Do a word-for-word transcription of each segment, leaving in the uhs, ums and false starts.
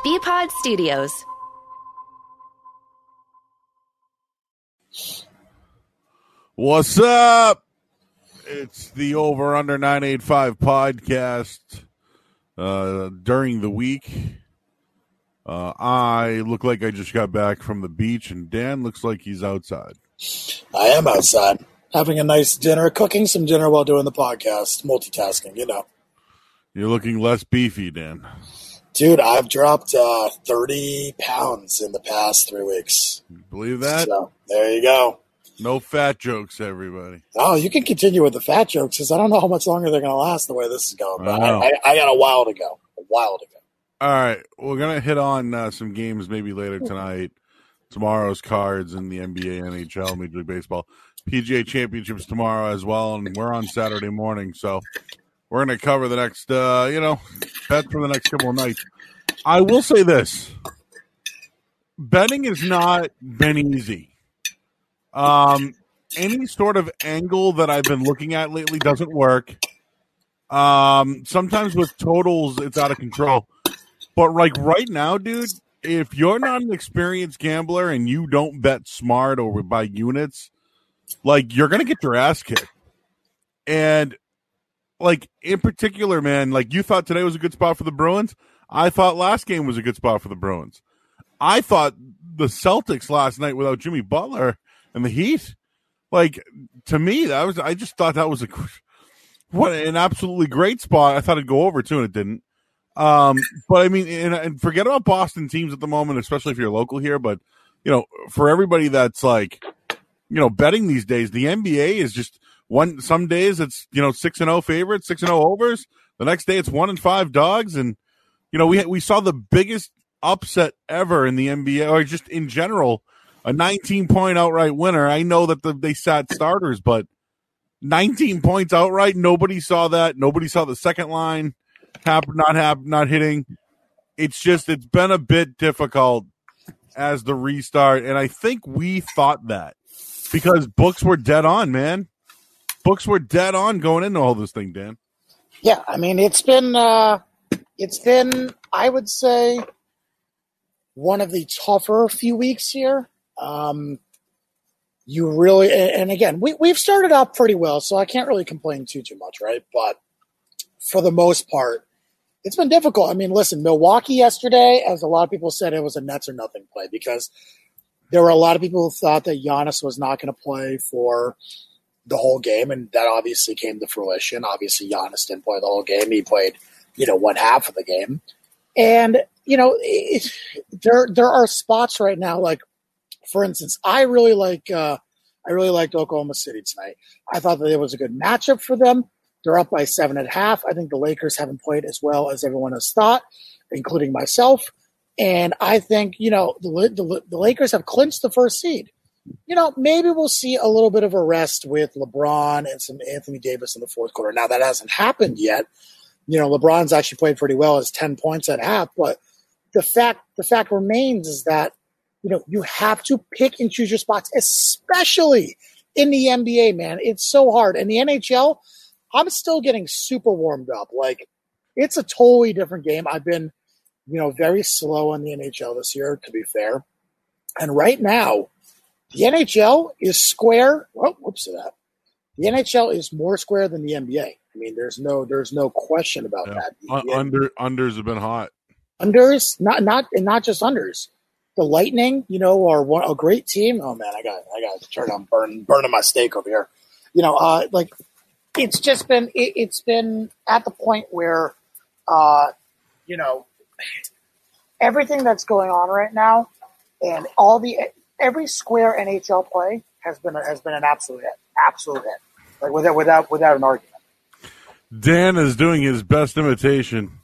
B-Pod Studios. What's up? It's the Over Under nine eighty-five podcast. Uh, during the week, uh, I look like I just got back from the beach, and Dan looks like he's outside. I am outside, having a nice dinner, cooking some dinner while doing the podcast, multitasking, you know. You're looking less beefy, Dan. Dude, I've dropped uh, thirty pounds in the past three weeks. Believe that? So, there you go. No fat jokes, everybody. Oh, you can continue with the fat jokes, because I don't know how much longer they're going to last the way this is going. But I, I, I, I got a while to go. A while to go. All right. We're going to hit on uh, some games maybe later tonight. Tomorrow's cards in the N B A, N H L, Major League Baseball. P G A Championships tomorrow as well, and we're on Saturday morning, so we're going to cover the next, uh, you know, bet for the next couple of nights. I will say this. Betting has not been easy. Um, any sort of angle that I've been looking at lately doesn't work. Um, sometimes with totals, it's out of control. But like right now, dude, if you're not an experienced gambler and you don't bet smart or by units, like you're gonna get your ass kicked. And like in particular, man, like you thought today was a good spot for the Bruins. I thought last game was a good spot for the Bruins. I thought the Celtics last night without Jimmy Butler and the Heat, like to me, that was I just thought that was a what an absolutely great spot. I thought it'd go over too, and it didn't. Um, but I mean, and, and forget about Boston teams at the moment, especially if you're local here. But you know, for everybody that's like, you know, betting these days, the N B A is just one. Some days it's you know six and zero favorites, six and zero overs. The next day it's one and five dogs, and you know we we saw the biggest upset ever in the N B A, or just in general. A nineteen point outright winner. I know that the, they sat starters, but nineteen points outright. Nobody saw that. Nobody saw the second line happen, not happen, not hitting. It's just it's been a bit difficult as the restart, and I think we thought that because books were dead on, man. Books were dead on going into all this thing, Dan. Yeah, I mean it's been uh, it's been I would say one of the tougher few weeks here. Um, you really, and again, we, we've started out pretty well, so I can't really complain too, too much, right? But for the most part, it's been difficult. I mean, listen, Milwaukee yesterday, as a lot of people said, it was a Nets or nothing play because there were a lot of people who thought that Giannis was not going to play for the whole game, and that obviously came to fruition. Obviously, Giannis didn't play the whole game. He played, you know, one half of the game. And, you know, it, there there are spots right now, like, for instance, I really like uh, I really liked Oklahoma City tonight. I thought that it was a good matchup for them. They're up by seven and a half. I think the Lakers haven't played as well as everyone has thought, including myself. And I think, you know, the, the, the Lakers have clinched the first seed. You know, maybe we'll see a little bit of a rest with LeBron and some Anthony Davis in the fourth quarter. Now, that hasn't happened yet. You know, LeBron's actually played pretty well as ten points at half. But the fact the fact remains is that, you know, you have to pick and choose your spots, especially in the N B A, man. It's so hard. And the N H L, I'm still getting super warmed up. Like, it's a totally different game. I've been, you know, very slow on the N H L this year, to be fair. And right now, the N H L is square. Oh, whoops to that. The N H L is more square than the N B A. I mean, there's no there's no question about yeah. that. The, Under unders have been hot. Unders, not not and not just unders. The Lightning, you know, are one, a great team. Oh man, I got I got to turn on burn burning my steak over here. You know, uh, like it's just been it, it's been at the point where, uh, you know, everything that's going on right now, and all the every square N H L play has been a, has been an absolute hit, absolute hit, like without without without an argument. Dan is doing his best imitation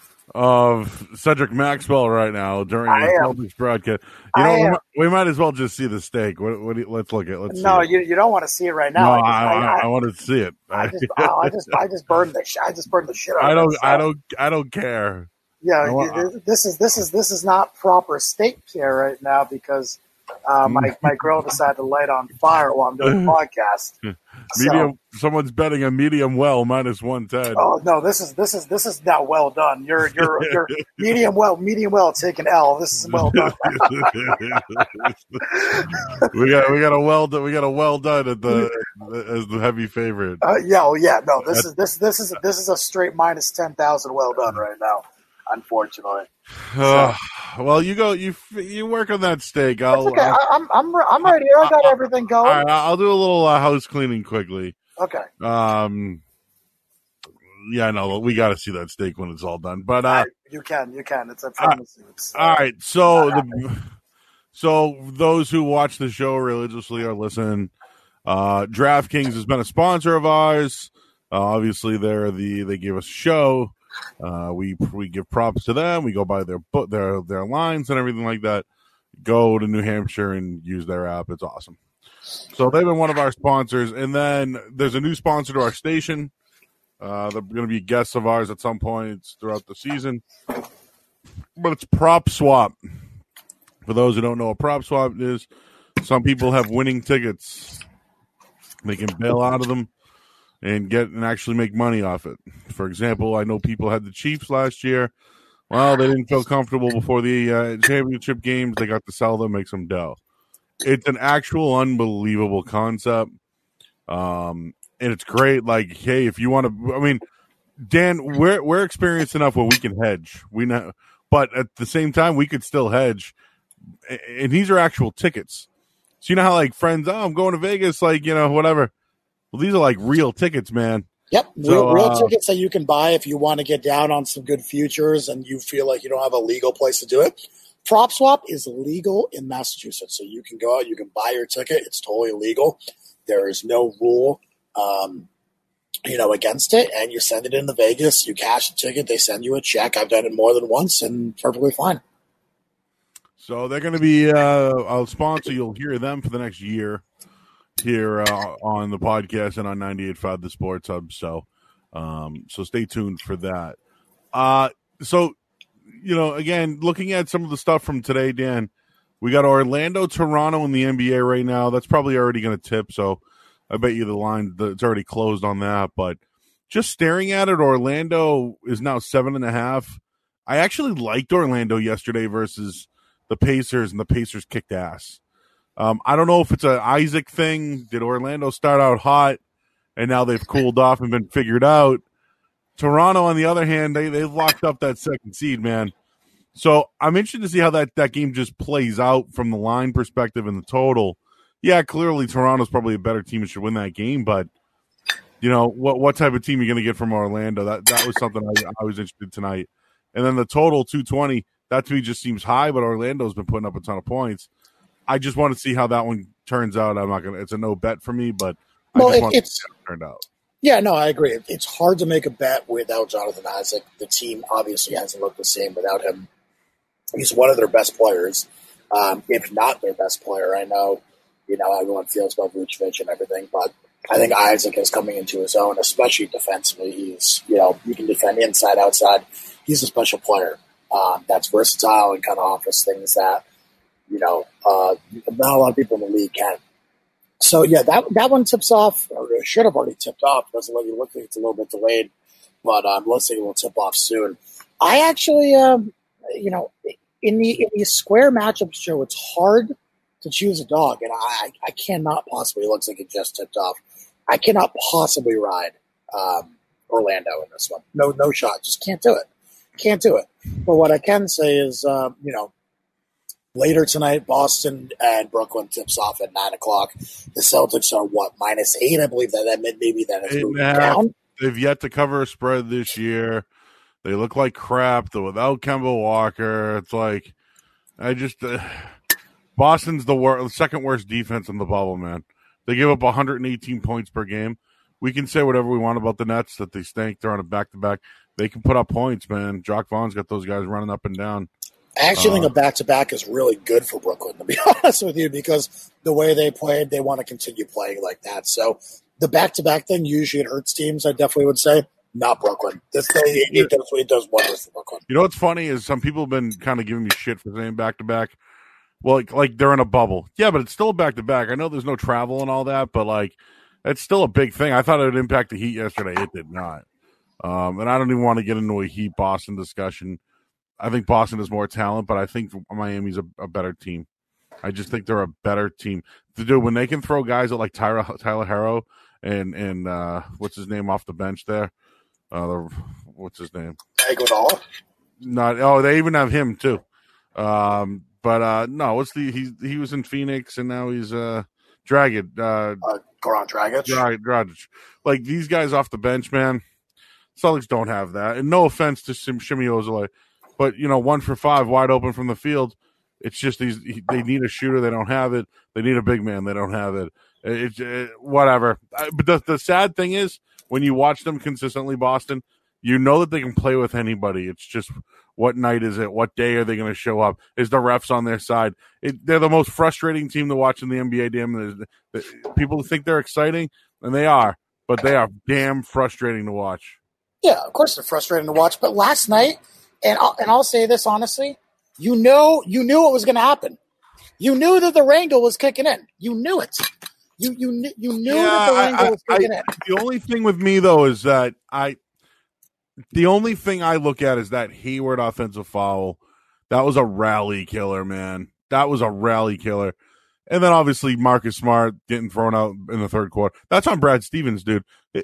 of Cedric Maxwell right now during the Celtics broadcast. You know, we might, we might as well just see the steak. What, what do you, let's look at. Let's. No, see you you don't want to see it right now. No, I, I, I, I, I want to see it. I just, oh, I just, I just burned the, I just burned the shit out. I don't, of it, so. I don't, I don't care. Yeah, want, this is this is this is not proper steak care right now because Uh, my my grill decided to light on fire while I'm doing the podcast. Medium. So, someone's betting a medium well minus one ten. Oh no, this is this is this is not well done. You're you're you're medium well, medium well taking L. This is well done. we got we got a well done we got a well done at the as the heavy favorite. Uh, yeah, oh yeah, no, this is this this is this is a straight minus ten thousand well done right now. Unfortunately. Uh, well, you go. You you work on that steak. I'll, That's okay. I'll, I'm I'm I'm right here. I got I'll, everything going. All right, I'll do a little uh, house cleaning quickly. Okay. Um. Yeah, no, we got to see that steak when it's all done. But uh, you can, you can. It's a promise. Uh, all right. So the so those who watch the show religiously are listening. Uh, DraftKings has been a sponsor of ours. Uh, obviously, they're the they give us a show. Uh, we we give props to them. We go by their book, their their lines and everything like that. Go to New Hampshire and use their app. It's awesome. So they've been one of our sponsors, and then there's a new sponsor to our station. Uh, they're going to be guests of ours at some points throughout the season. But it's Prop Swap. For those who don't know what Prop Swap is, some people have winning tickets. They can bail out of them and get and actually make money off it. For example, I know people had the Chiefs last year. Well, they didn't feel comfortable before the uh, championship games. They got to sell them, make some dough. It's an actual unbelievable concept. Um, and it's great. Like, hey, if you want to, I mean, Dan, we're we're experienced enough where we can hedge. We know, but at the same time, we could still hedge. And these are actual tickets. So you know how like friends, oh, I'm going to Vegas, like, you know, whatever. Well, these are like real tickets, man. Yep, so, real, real uh, tickets that you can buy if you want to get down on some good futures and you feel like you don't have a legal place to do it. Prop Swap is legal in Massachusetts, so you can go out, you can buy your ticket. It's totally legal. There is no rule, um, you know, against it, and you send it into Vegas. You cash the ticket. They send you a check. I've done it more than once, and perfectly fine. So they're going to be uh, a sponsor. You'll hear them for the next year here uh, on the podcast and on ninety-eight point five The Sports Hub. So, um, so stay tuned for that. Uh, so, you know, again, looking at some of the stuff from today, Dan, we got Orlando, Toronto in the N B A right now. That's probably already going to tip. So I bet you the line, it's already closed on that. But just staring at it, Orlando is now seven and a half. I actually liked Orlando yesterday versus the Pacers, and the Pacers kicked ass. Um, I don't know if it's an Isaac thing. Did Orlando start out hot, and now they've cooled off and been figured out? Toronto, on the other hand, they, they've locked up that second seed, man. So I'm interested to see how that, that game just plays out from the line perspective and the total. Yeah, clearly Toronto's probably a better team and should win that game, but, you know, what what type of team are you going to get from Orlando? That that was something I, I was interested in tonight. And then the total, two twenty, that to me just seems high, but Orlando's been putting up a ton of points. I just want to see how that one turns out. I'm not gonna. It's a no bet for me, but I well, just it, want it's, to see how it turned out. Yeah, no, I agree. It's hard to make a bet without Jonathan Isaac. The team obviously hasn't looked the same without him. He's one of their best players, um, if not their best player. I know, you know, everyone feels about Vucevic and everything, but I think Isaac is coming into his own, especially defensively. He's, you know, you can defend inside, outside. He's a special player. Um, that's versatile and kind of offers things that, you know, uh, not a lot of people in the league can. So, yeah, that that one tips off, or it should have already tipped off. It doesn't look, look like it's a little bit delayed, but um, let's say it will tip off soon. I actually, um, you know, in the in the square matchup show, it's hard to choose a dog, and I, I cannot possibly, it looks like it just tipped off, I cannot possibly ride um, Orlando in this one. No, no shot. Just can't do it. Can't do it. But what I can say is, uh, you know, later tonight, Boston and Brooklyn tips off at nine o'clock. The Celtics are, what, minus eight? I believe that, that maybe that has moved down. They've yet to cover a spread this year. They look like crap. They're without Kemba Walker. It's like, I just, uh, Boston's the wor- second worst defense in the bubble, man. They give up one hundred eighteen points per game. We can say whatever we want about the Nets, that they stink. They're on a back-to-back. They can put up points, man. Jock Vaughn's got those guys running up and down. I actually uh, think a back-to-back is really good for Brooklyn, to be honest with you, because the way they played, they want to continue playing like that. So the back-to-back thing, usually it hurts teams, I definitely would say. Not Brooklyn. This thing, it, it, does, it does wonders for Brooklyn. You know what's funny is some people have been kind of giving me shit for saying back-to-back. well, like, like they're in a bubble. Yeah, but it's still a back to back. I know there's no travel and all that, but like it's still a big thing. I thought it would impact the Heat yesterday. It did not. Um, and I don't even want to get into a Heat Boston discussion. I think Boston has more talent, but I think Miami's a, a better team. I just think they're a better team. Dude, when they can throw guys at like Tyler Tyler Herro and and uh, what's his name off the bench there? Uh, the, what's his name? Iguodala. Not oh, they even have him too. Um, but uh, no, what's the he he was in Phoenix and now he's uh Dragic. Uh, uh Goran Dragic. Dragic. Dragic. Like these guys off the bench, man. Celtics don't have that. And no offense to Shimmy Ozole, but you know, one for five, wide open from the field. It's just these. They need a shooter. They don't have it. They need a big man. They don't have it. It's it, whatever. But the, the sad thing is, when you watch them consistently, Boston, you know that they can play with anybody. It's just what night is it? What day are they going to show up? Is the refs on their side? It, they're the most frustrating team to watch in the N B A. Damn, people think they're exciting, and they are, but they are damn frustrating to watch. Yeah, of course they're frustrating to watch. But last night, and I'll, and I'll say this honestly. You know, you knew what was going to happen. You knew that the wrangle was kicking in. You knew it. You you knew you knew yeah, that the wrangle I, was kicking I, in. The only thing with me though is that I, the only thing I look at is that Hayward offensive foul. That was a rally killer, man. That was a rally killer. And then obviously Marcus Smart getting thrown out in the third quarter. That's on Brad Stevens, dude.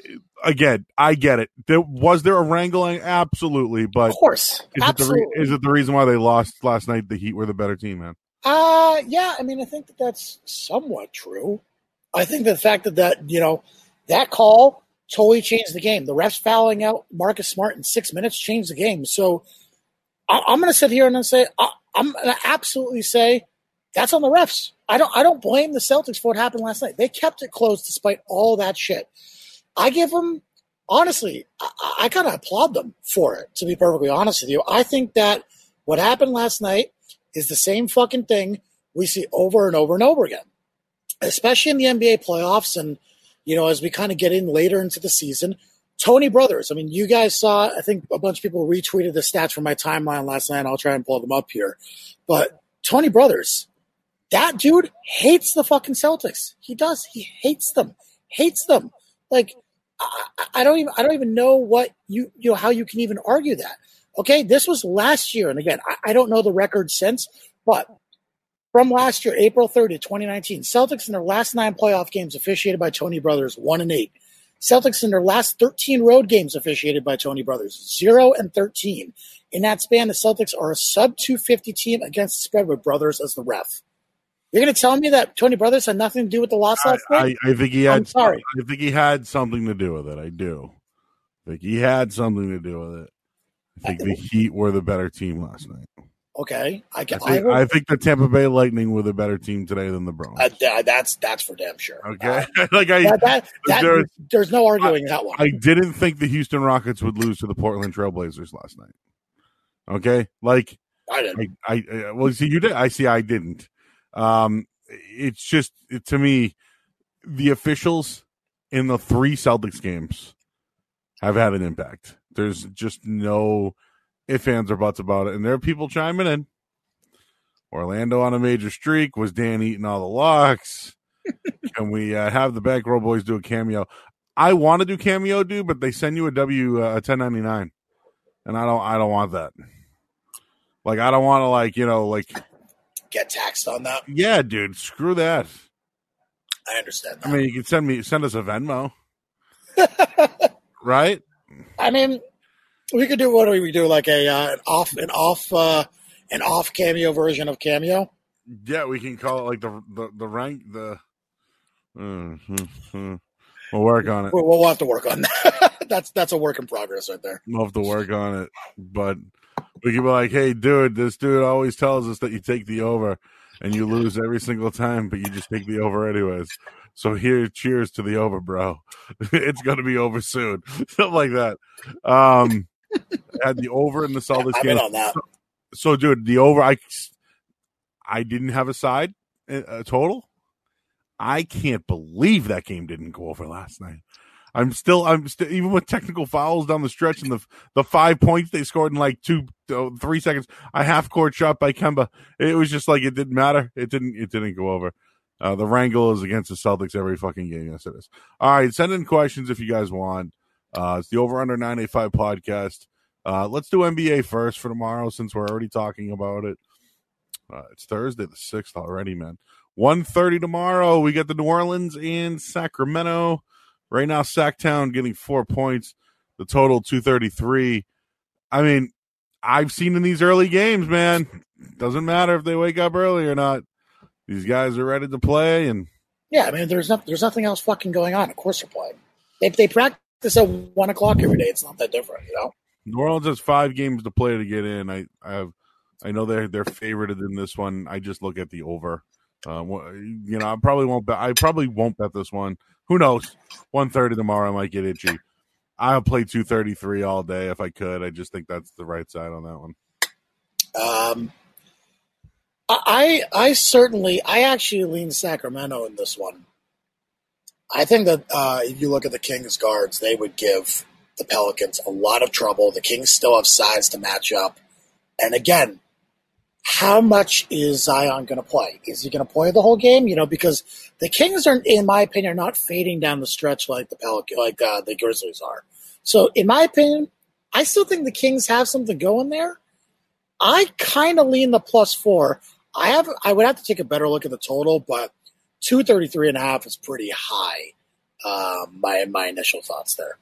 Again, I get it. There, was there a wrangling? Absolutely, but of course, is absolutely. It the re- is it the reason why they lost last night? The Heat were the better team, man. Uh yeah. I mean, I think that that's somewhat true. I think the fact that that you know that call totally changed the game. The refs fouling out Marcus Smart in six minutes changed the game. So I, I'm going to sit here and say I, I'm going to absolutely say that's on the refs. I don't I don't blame the Celtics for what happened last night. They kept it close despite all that shit. I give them, honestly, I, I kind of applaud them for it, to be perfectly honest with you. I think that what happened last night is the same fucking thing we see over and over and over again, especially in the N B A playoffs. And, you know, as we kind of get in later into the season, Tony Brothers. I mean, you guys saw, I think a bunch of people retweeted the stats from my timeline last night. I'll try and pull them up here. But Tony Brothers, that dude hates the fucking Celtics. He does. He hates them. Hates them. Like, I, I don't even I don't even know what you you know how you can even argue that. Okay, this was last year, and again, I, I don't know the record since, but from last year, April thirtieth, twenty nineteen, Celtics in their last nine playoff games officiated by Tony Brothers, one and eight. Celtics in their last thirteen road games officiated by Tony Brothers, zero and thirteen. In that span, the Celtics are a sub two fifty team against the spread with Brothers as the ref. You're going to tell me that Tony Brothers had nothing to do with the loss last night? I, I think he had. I'm sorry. I think he had something to do with it. I do. I think he had something to do with it. I think the Heat were the better team last night. Okay, I, can, I, think, I, I think the Tampa Bay Lightning were the better team today than the Browns. Uh, th- that's that's for damn sure. Okay, uh, like I, that, that, that, there's, there's no arguing I, that one. I didn't think the Houston Rockets would lose to the Portland Trailblazers last night. Okay, like I didn't. I, I well, see, you did. I see. I didn't. Um, it's just it, to me, the officials in the three Celtics games have had an impact. There's just no ifs, ands, or buts about it. And there are people chiming in. Orlando on a major streak. Was Dan eating all the locks? Can we uh, have the Bankroll Boys do a cameo? I want to do cameo, dude, but they send you a W uh, a ten ninety-nine, and I don't. I don't want that. Like I don't want to like you know like get taxed on that. Yeah, dude. Screw that. I understand that. I mean, you can send me send us a Venmo, right? I mean, we could do what do we do? Like a uh, an off an off uh, an off cameo version of Cameo. Yeah, we can call it like the the, the rank the. Uh, we'll work on it. We'll, we'll have to work on that. that's that's a work in progress right there. We'll have to work on it, but we can be like, "Hey, dude, this dude always tells us that you take the over, and you lose every single time, but you just take the over anyways." So here, cheers to the over, bro. It's going to be over soon. Something like that. Um, had the over in the Celtics I'm game. in on that. So, so, dude, the over, I, I didn't have a side uh, total. I can't believe that game didn't go over last night. I'm still, I'm still, even with technical fouls down the stretch and the the five points they scored in like two, uh, three seconds, a half court shot by Kemba. It was just like it didn't matter. It didn't, it didn't go over. Uh, the wrangle is against the Celtics every fucking game. Yes, it is. All right, send in questions if you guys want. Uh, it's the Over Under nine eighty-five podcast. Uh, let's do N B A first for tomorrow since we're already talking about it. Uh, it's Thursday the sixth already, man. one thirty tomorrow. We get the New Orleans and Sacramento. Right now, Sacktown getting four points. The total two thirty-three. I mean, I've seen in these early games, man. Doesn't matter if they wake up early or not. These guys are ready to play, and yeah, I mean, there's no, there's nothing else fucking going on. Of course, they're playing. If they practice at one o'clock every day, it's not that different, you know. New Orleans has five games to play to get in. I, I have, I know they're they're favorited in this one. I just look at the over. Uh, you know, I probably won't bet. I probably won't bet this one. Who knows? one thirty tomorrow, I might get itchy. I'll play two thirty-three all day if I could. I just think that's the right side on that one. Um. I I certainly I actually lean Sacramento in this one. I think that uh, if you look at the Kings guards, they would give the Pelicans a lot of trouble. The Kings still have size to match up. And again, how much is Zion going to play? Is he going to play the whole game? You know, because the Kings are, in my opinion, are not fading down the stretch like the Pelican, like uh, the Grizzlies are. So, in my opinion, I still think the Kings have something going there. I kind of lean the plus four. I have. I would have to take a better look at the total, but two thirty-three and a half is pretty high. Um, my my initial thoughts there.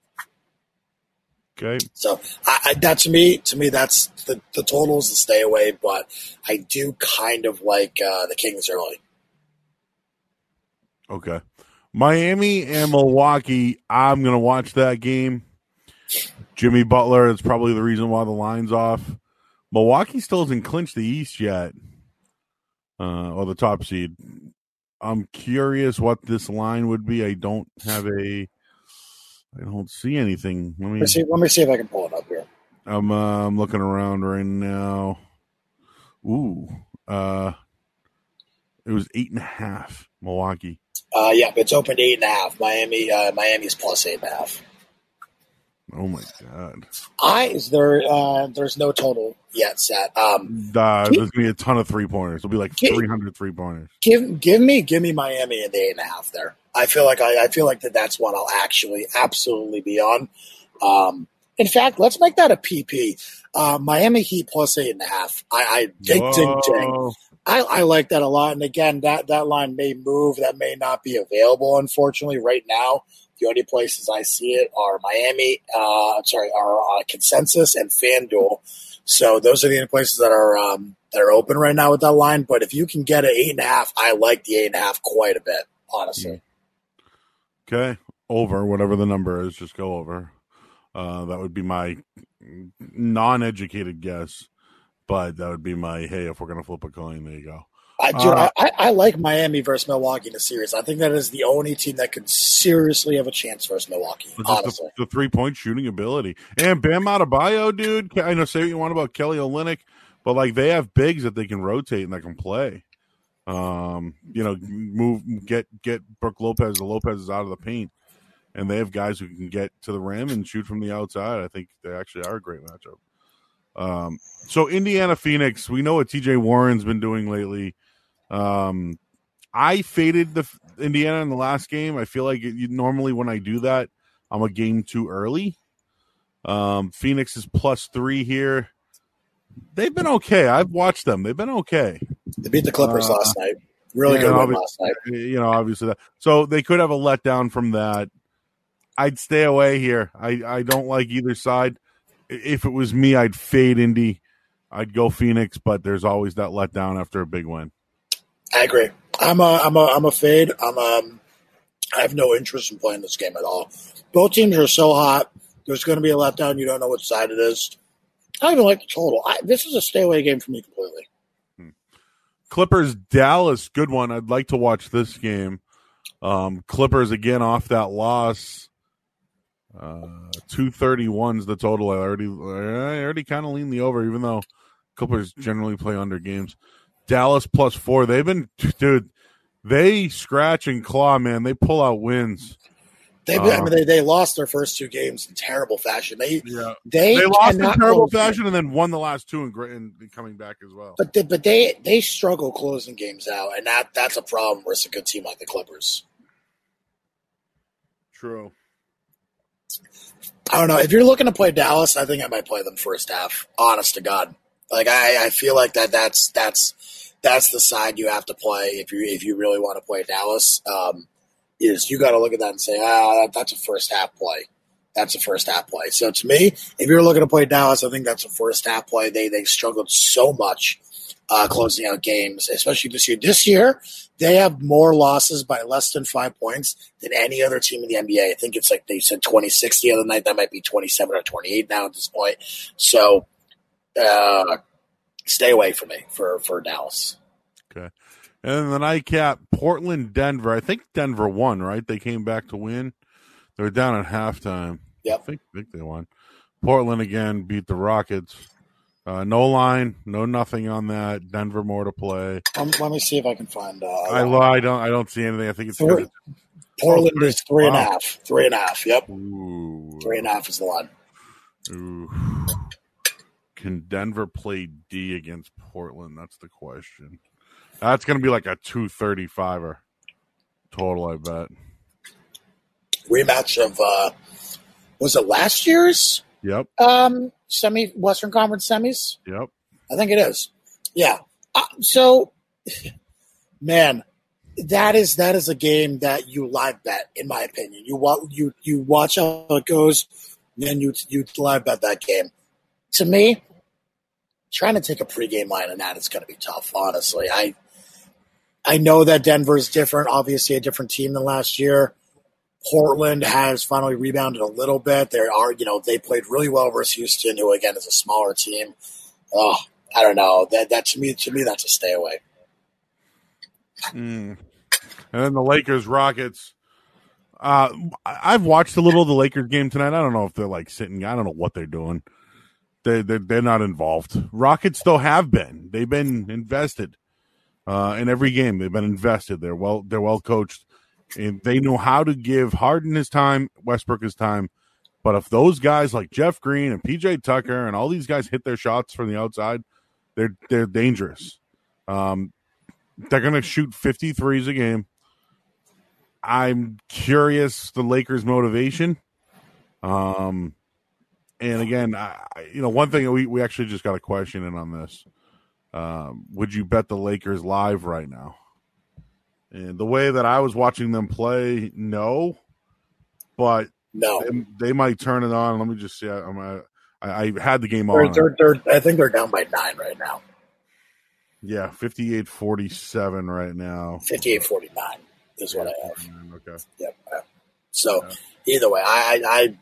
Okay. So I, I, that to me, to me, that's the the totals to stay away. But I do kind of like uh, the Kings early. Okay. Miami and Milwaukee. I'm gonna watch that game. Jimmy Butler is probably the reason why the line's off. Milwaukee still hasn't clinched the East yet. Uh, or the top seed. I'm curious what this line would be. I don't have a. I don't see anything. Let me, let me see. Let me see if I can pull it up here. I'm. Uh, I'm looking around right now. Ooh. Uh. It was eight and a half. Milwaukee. Uh, yeah, it's opened eight and a half. Miami. Uh, Miami's plus eight and a half. Oh my god! I is there? Uh, there's no total yet set. Um, uh, give, there's gonna be a ton of three pointers. It'll be like give, three hundred three pointers. Give give me give me Miami at the eight and a half. There, I feel like I, I feel like that that's what I'll actually absolutely be on. Um, in fact, let's make that a P P. Uh, Miami Heat plus eight and a half. I, I ding Whoa. ding ding. I, I like that a lot. And again, that that line may move. That may not be available, unfortunately, right now. The only places I see it are Miami, uh, I'm sorry, are uh, Consensus and FanDuel. So those are the only places that are um, that are open right now with that line. But if you can get an eight and a half, I like the eight and a half quite a bit, honestly. Okay, over whatever the number is, just go over. Uh, that would be my non-educated guess, but that would be my hey. If we're gonna flip a coin, there you go. I, dude, uh, I, I like Miami versus Milwaukee in the series. I think that is the only team that could seriously have a chance versus Milwaukee, honestly. The, the three-point shooting ability. And Bam Adebayo, dude, I know say what you want about Kelly Olynyk, but like they have bigs that they can rotate and that can play. Um, you know, move, get get Brook Lopez. The Lopez is out of the paint, and they have guys who can get to the rim and shoot from the outside. I think they actually are a great matchup. Um, so Indiana Phoenix, we know what T J Warren's been doing lately. Um, I faded the Indiana in the last game. I feel like it, you, normally when I do that, I'm a game too early. Um, Phoenix is plus three here. They've been okay. I've watched them. They've been okay. They beat the Clippers uh, last night. Really yeah, good win last night. You know, obviously that. So they could have a letdown from that. I'd stay away here. I, I don't like either side. If it was me, I'd fade Indy. I'd go Phoenix, but there's always that letdown after a big win. I agree. I'm a, I'm a, I'm a fade. I'm um, I have no interest in playing this game at all. Both teams are so hot. There's going to be a letdown. You don't know which side it is. I don't even like the total. I, this is a stay away game for me completely. Hmm. Clippers Dallas, good one. I'd like to watch this game. Um, Clippers again off that loss. Uh, two thirty-one is the total. I already, I already kind of lean the over, even though Clippers generally play under games. Dallas plus four. They've been, dude, they scratch and claw, man. They pull out wins. They, uh, I mean, they, they lost their first two games in terrible fashion. They yeah. they, they lost in terrible games. fashion and then won the last two and, and coming back as well. But they, but they they struggle closing games out, and that that's a problem versus a good team like the Clippers. True. I don't know. If you're looking to play Dallas, I think I might play them first half. Honest to God, like I, I feel like that that's that's that's the side you have to play if you if you really want to play Dallas. Um, is you got to look at that and say, ah, that's a first half play. That's a first half play. So to me, if you're looking to play Dallas, I think that's a first half play. They they struggled so much uh, closing out games, especially this year. This year, they have more losses by less than five points than any other team in the N B A. I think it's like they said twenty-six the other night. That might be twenty-seven or twenty-eight now at this point. So uh, stay away from me for, for Dallas. Okay. And then the nightcap, Portland, Denver. I think Denver won, right? They came back to win. They were down at halftime. Yep. I think, I think they won. Portland again beat the Rockets. Uh, no line, no nothing on that. Denver more to play. Um, let me see if I can find. Uh, I I don't I don't see anything. I think it's three, Portland oh, is three wow. and a half. Three and a half. Yep. Ooh. Three and a half is the line. Ooh. Can Denver play D against Portland? That's the question. That's going to be like a two thirty-five-er total, I bet. Rematch of, uh, was it last year's? Yep. Um, semi Western Conference semis? Yep. I think it is. Yeah. Uh, so, man, that is that is a game that you live bet, in my opinion. You wa- you you watch how it goes, and then you you live bet that game. To me, trying to take a pregame line on that is going to be tough, honestly. I I know that Denver is different, obviously a different team than last year. Portland has finally rebounded a little bit. They are, you know, they played really well versus Houston, who again is a smaller team. Oh, I don't know. That that to me, to me, that's a stay away. Mm. And then the Lakers Rockets. Uh, I've watched a little of the Lakers game tonight. I don't know if they're like sitting. I don't know what they're doing. They they they're not involved. Rockets though have been. They've been invested uh, in every game. They've been invested. They're well. They're well coached. And they know how to give Harden his time, Westbrook his time. But if those guys like Jeff Green and P J Tucker and all these guys hit their shots from the outside, they're they're dangerous. Um, they're going to shoot fifty threes a game. I'm curious the Lakers' motivation. Um, and again, I, you know, one thing we, we actually just got a question in on this. Um, would you bet the Lakers live right now? And the way that I was watching them play, no, but no, they, they might turn it on. Let me just see. I, I'm, I, I had the game they're, on. They're, they're, I think they're down by nine right now. Yeah, fifty-eight forty-seven right now. fifty-eight forty-nine is what I have. Okay. Yep. So yeah. Either way, I, I, I,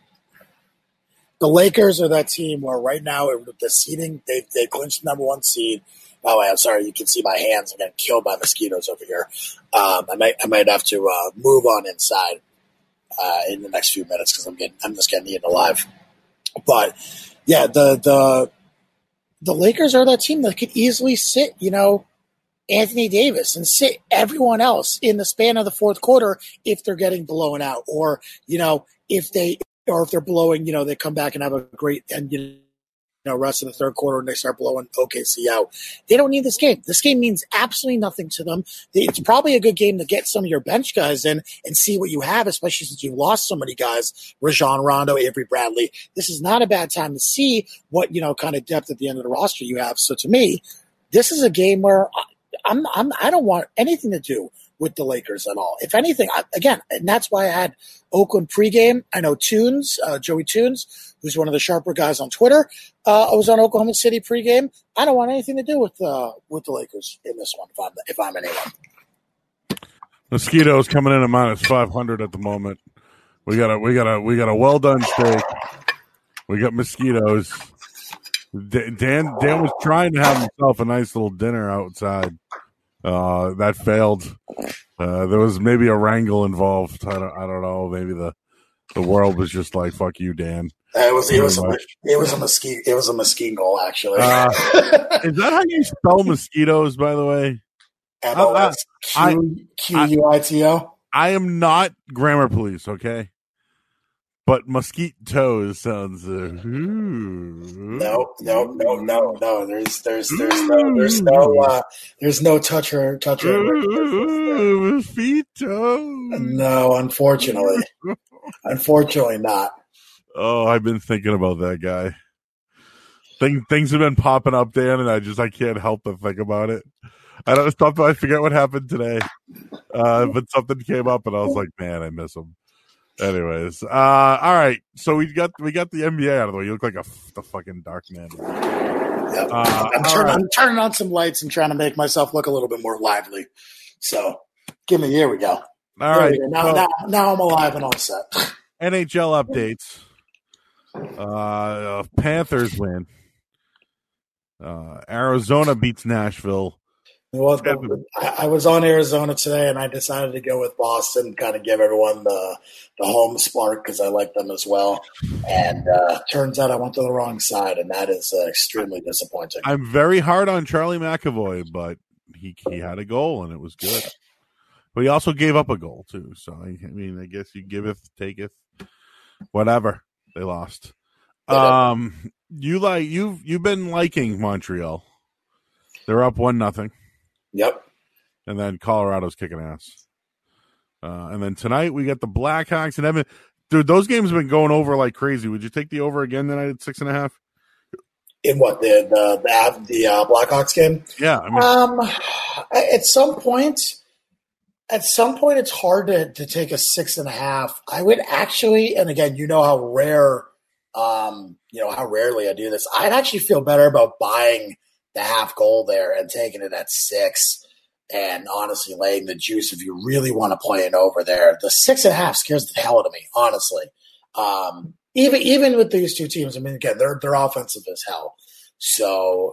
the Lakers are that team where right now the seeding, they they clinched number one seed. Oh, I'm sorry. You can see my hands. I'm getting killed by mosquitoes over here. Um, I might, I might have to uh, move on inside uh, in the next few minutes because I'm getting, I'm just getting eaten alive. But yeah, the the the Lakers are that team that could easily sit, you know, Anthony Davis and sit everyone else in the span of the fourth quarter if they're getting blown out, or you know, if they, or if they're blowing, you know, they come back and have a great and you know. You know, rest of the third quarter and they start blowing O K C out. They don't need this game. This game means absolutely nothing to them. It's probably a good game to get some of your bench guys in and see what you have, especially since you lost so many guys, Rajon Rondo, Avery Bradley. This is not a bad time to see what, you know, kind of depth at the end of the roster you have. So to me, this is a game where I'm, I'm, I don't want anything to do with the Lakers at all. If anything, I, again, and that's why I had Oakland pregame. I know Tunes, uh, Joey Tunes, who's one of the sharper guys on Twitter. Uh, I was on Oklahoma City pregame. I don't want anything to do with uh, with the Lakers in this one. If I'm if I'm anyone. Mosquitoes coming in at minus five hundred at the moment. We got a we got a we got a well done steak. We got mosquitoes. Dan Dan was trying to have himself a nice little dinner outside. Uh, that failed. Uh, there was maybe a wrangle involved. I don't I don't know. Maybe the the world was just like, "Fuck you, Dan." It was it was a, it was a mosquito it was a mosquito actually. Uh, is that how you spell mosquitoes? By the way, M O S Q U I T O. I am not grammar police. Okay, but mosquito sounds. Uh, no, no, no, no, no. There's, there's, there's no, there's no, uh, there's no toucher, toucher. Mosquito. No, unfortunately, unfortunately not. Oh, I've been thinking about that guy. Thing, things have been popping up, Dan, and I just I can't help but think about it. I don't stop. I forget what happened today, uh, but something came up, and I was like, "Man, I miss him." Anyways, uh, all right. So we got we got the N B A out of the way. You look like a the fucking dark man. Yep. Uh, I'm, turn, right. I'm turning on some lights and trying to make myself look a little bit more lively. So, give me. Here we go. All right. Now, so, now, now I'm alive and all set. N H L updates. Uh, Panthers win. Uh, Arizona beats Nashville. Well, I was on Arizona today, and I decided to go with Boston, kind of give everyone the the home spark because I like them as well. And uh, turns out I went to the wrong side, and that is uh, extremely disappointing. I'm very hard on Charlie McAvoy, but he he had a goal, and it was good. But he also gave up a goal too. So I, I mean, I guess you giveth, taketh, whatever. They lost. Um, you like you've you've been liking Montreal. They're up one nothing. Yep. And then Colorado's kicking ass. Uh, and then tonight we got the Blackhawks and Edmonton. Dude, those games have been going over like crazy. Would you take the over again tonight at six and a half? In what the the the, the uh, Blackhawks game? Yeah. I mean, um, at some point, at some point, it's hard to to take a six and a half. I would actually, and again, you know how rare, um, you know how rarely I do this. I'd actually feel better about buying the half goal there and taking it at six and honestly laying the juice if you really want to play it over there. The six and a half scares the hell out of me, honestly. Um, even even with these two teams, I mean, again, they're they're offensive as hell. So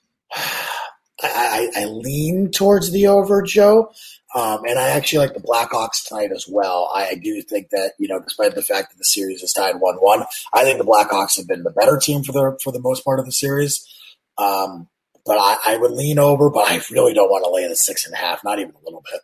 I, I, I lean towards the over, Joe. Um, and I actually like the Blackhawks tonight as well. I do think that, you know, despite the fact that the series is tied one one, I think the Blackhawks have been the better team for the for the most part of the series. Um, But I, I would lean over, but I really don't want to lay the six and a half, not even a little bit.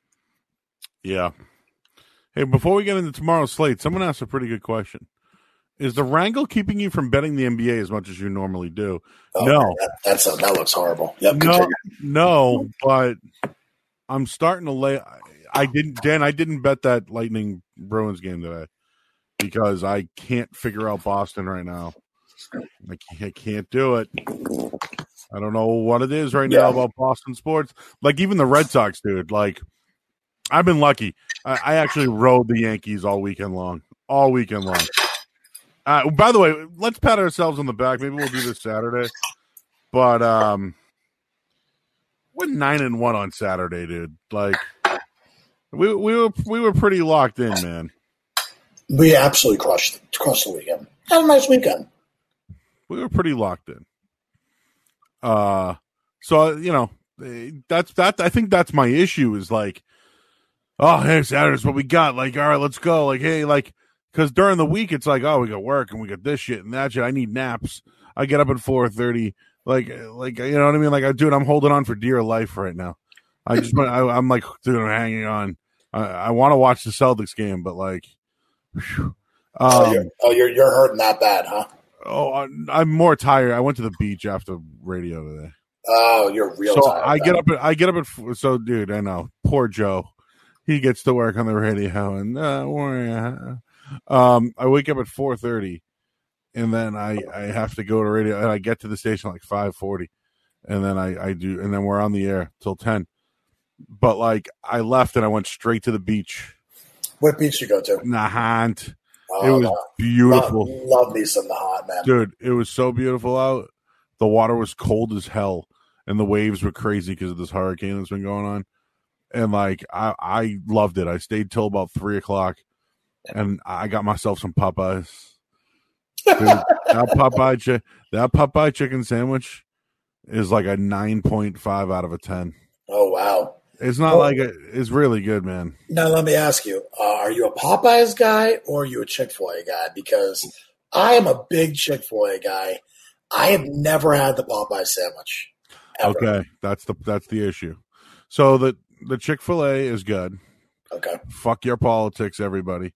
Yeah. Hey, before we get into tomorrow's slate, someone asked a pretty good question. Is the wrangle keeping you from betting the N B A as much as you normally do? Oh, no. Man, that, that's a, that looks horrible. Yep, no, no, but I'm starting to lay – I didn't – Dan, I didn't bet that Lightning Bruins game today because I can't figure out Boston right now. I can't, I can't do it. I don't know what it is right yeah. now about Boston sports. Like, even the Red Sox, dude. Like, I've been lucky. I, I actually rode the Yankees all weekend long. All weekend long. Uh, by the way, let's pat ourselves on the back. Maybe we'll do this Saturday. But um, we're nine and one on Saturday, dude. Like, we we were we were pretty locked in, man. We absolutely crushed crushed the weekend. Had a nice weekend. We were pretty locked in. Uh, so, you know, that's that. I think that's my issue is like, oh, hey, Saturday's what we got. Like, all right, let's go. Like, hey, like, because during the week, it's like, oh, we got work and we got this shit and that shit. I need naps. I get up at four thirty. Like, like, you know what I mean? Like, I, dude, I'm holding on for dear life right now. I just, I, I'm like, dude, I'm hanging on. I, I want to watch the Celtics game, but like, whew. Um, oh, you're, oh, you're, you're hurting that bad, huh? Oh, I'm more tired. I went to the beach after radio today. Oh, you're real so tired. I get up at I get up at so dude. I know, poor Joe. He gets to work on the radio, and uh, um, I wake up at four thirty, and then I, I have to go to radio, and I get to the station like five forty, and then I, I do, and then we're on the air till ten. But like I left and I went straight to the beach. What beach you go to? Nahant. Oh, it was no. beautiful. Love, love me some Nahant, man. Dude, it was so beautiful out. The water was cold as hell, and the waves were crazy because of this hurricane that's been going on. And, like, I, I loved it. I stayed till about three o'clock, and I got myself some Popeyes. Dude, that, Popeye chi- that Popeye chicken sandwich is like a nine point five out of a ten. Oh, wow. It's not well, like a, it's really good, man. Now, let me ask you, uh, are you a Popeyes guy or are you a Chick-fil-A guy? Because I am a big Chick-fil-A guy. I have never had the Popeye sandwich. Ever. Okay, that's the that's the issue. So the, the Chick-fil-A is good. Okay. Fuck your politics, everybody.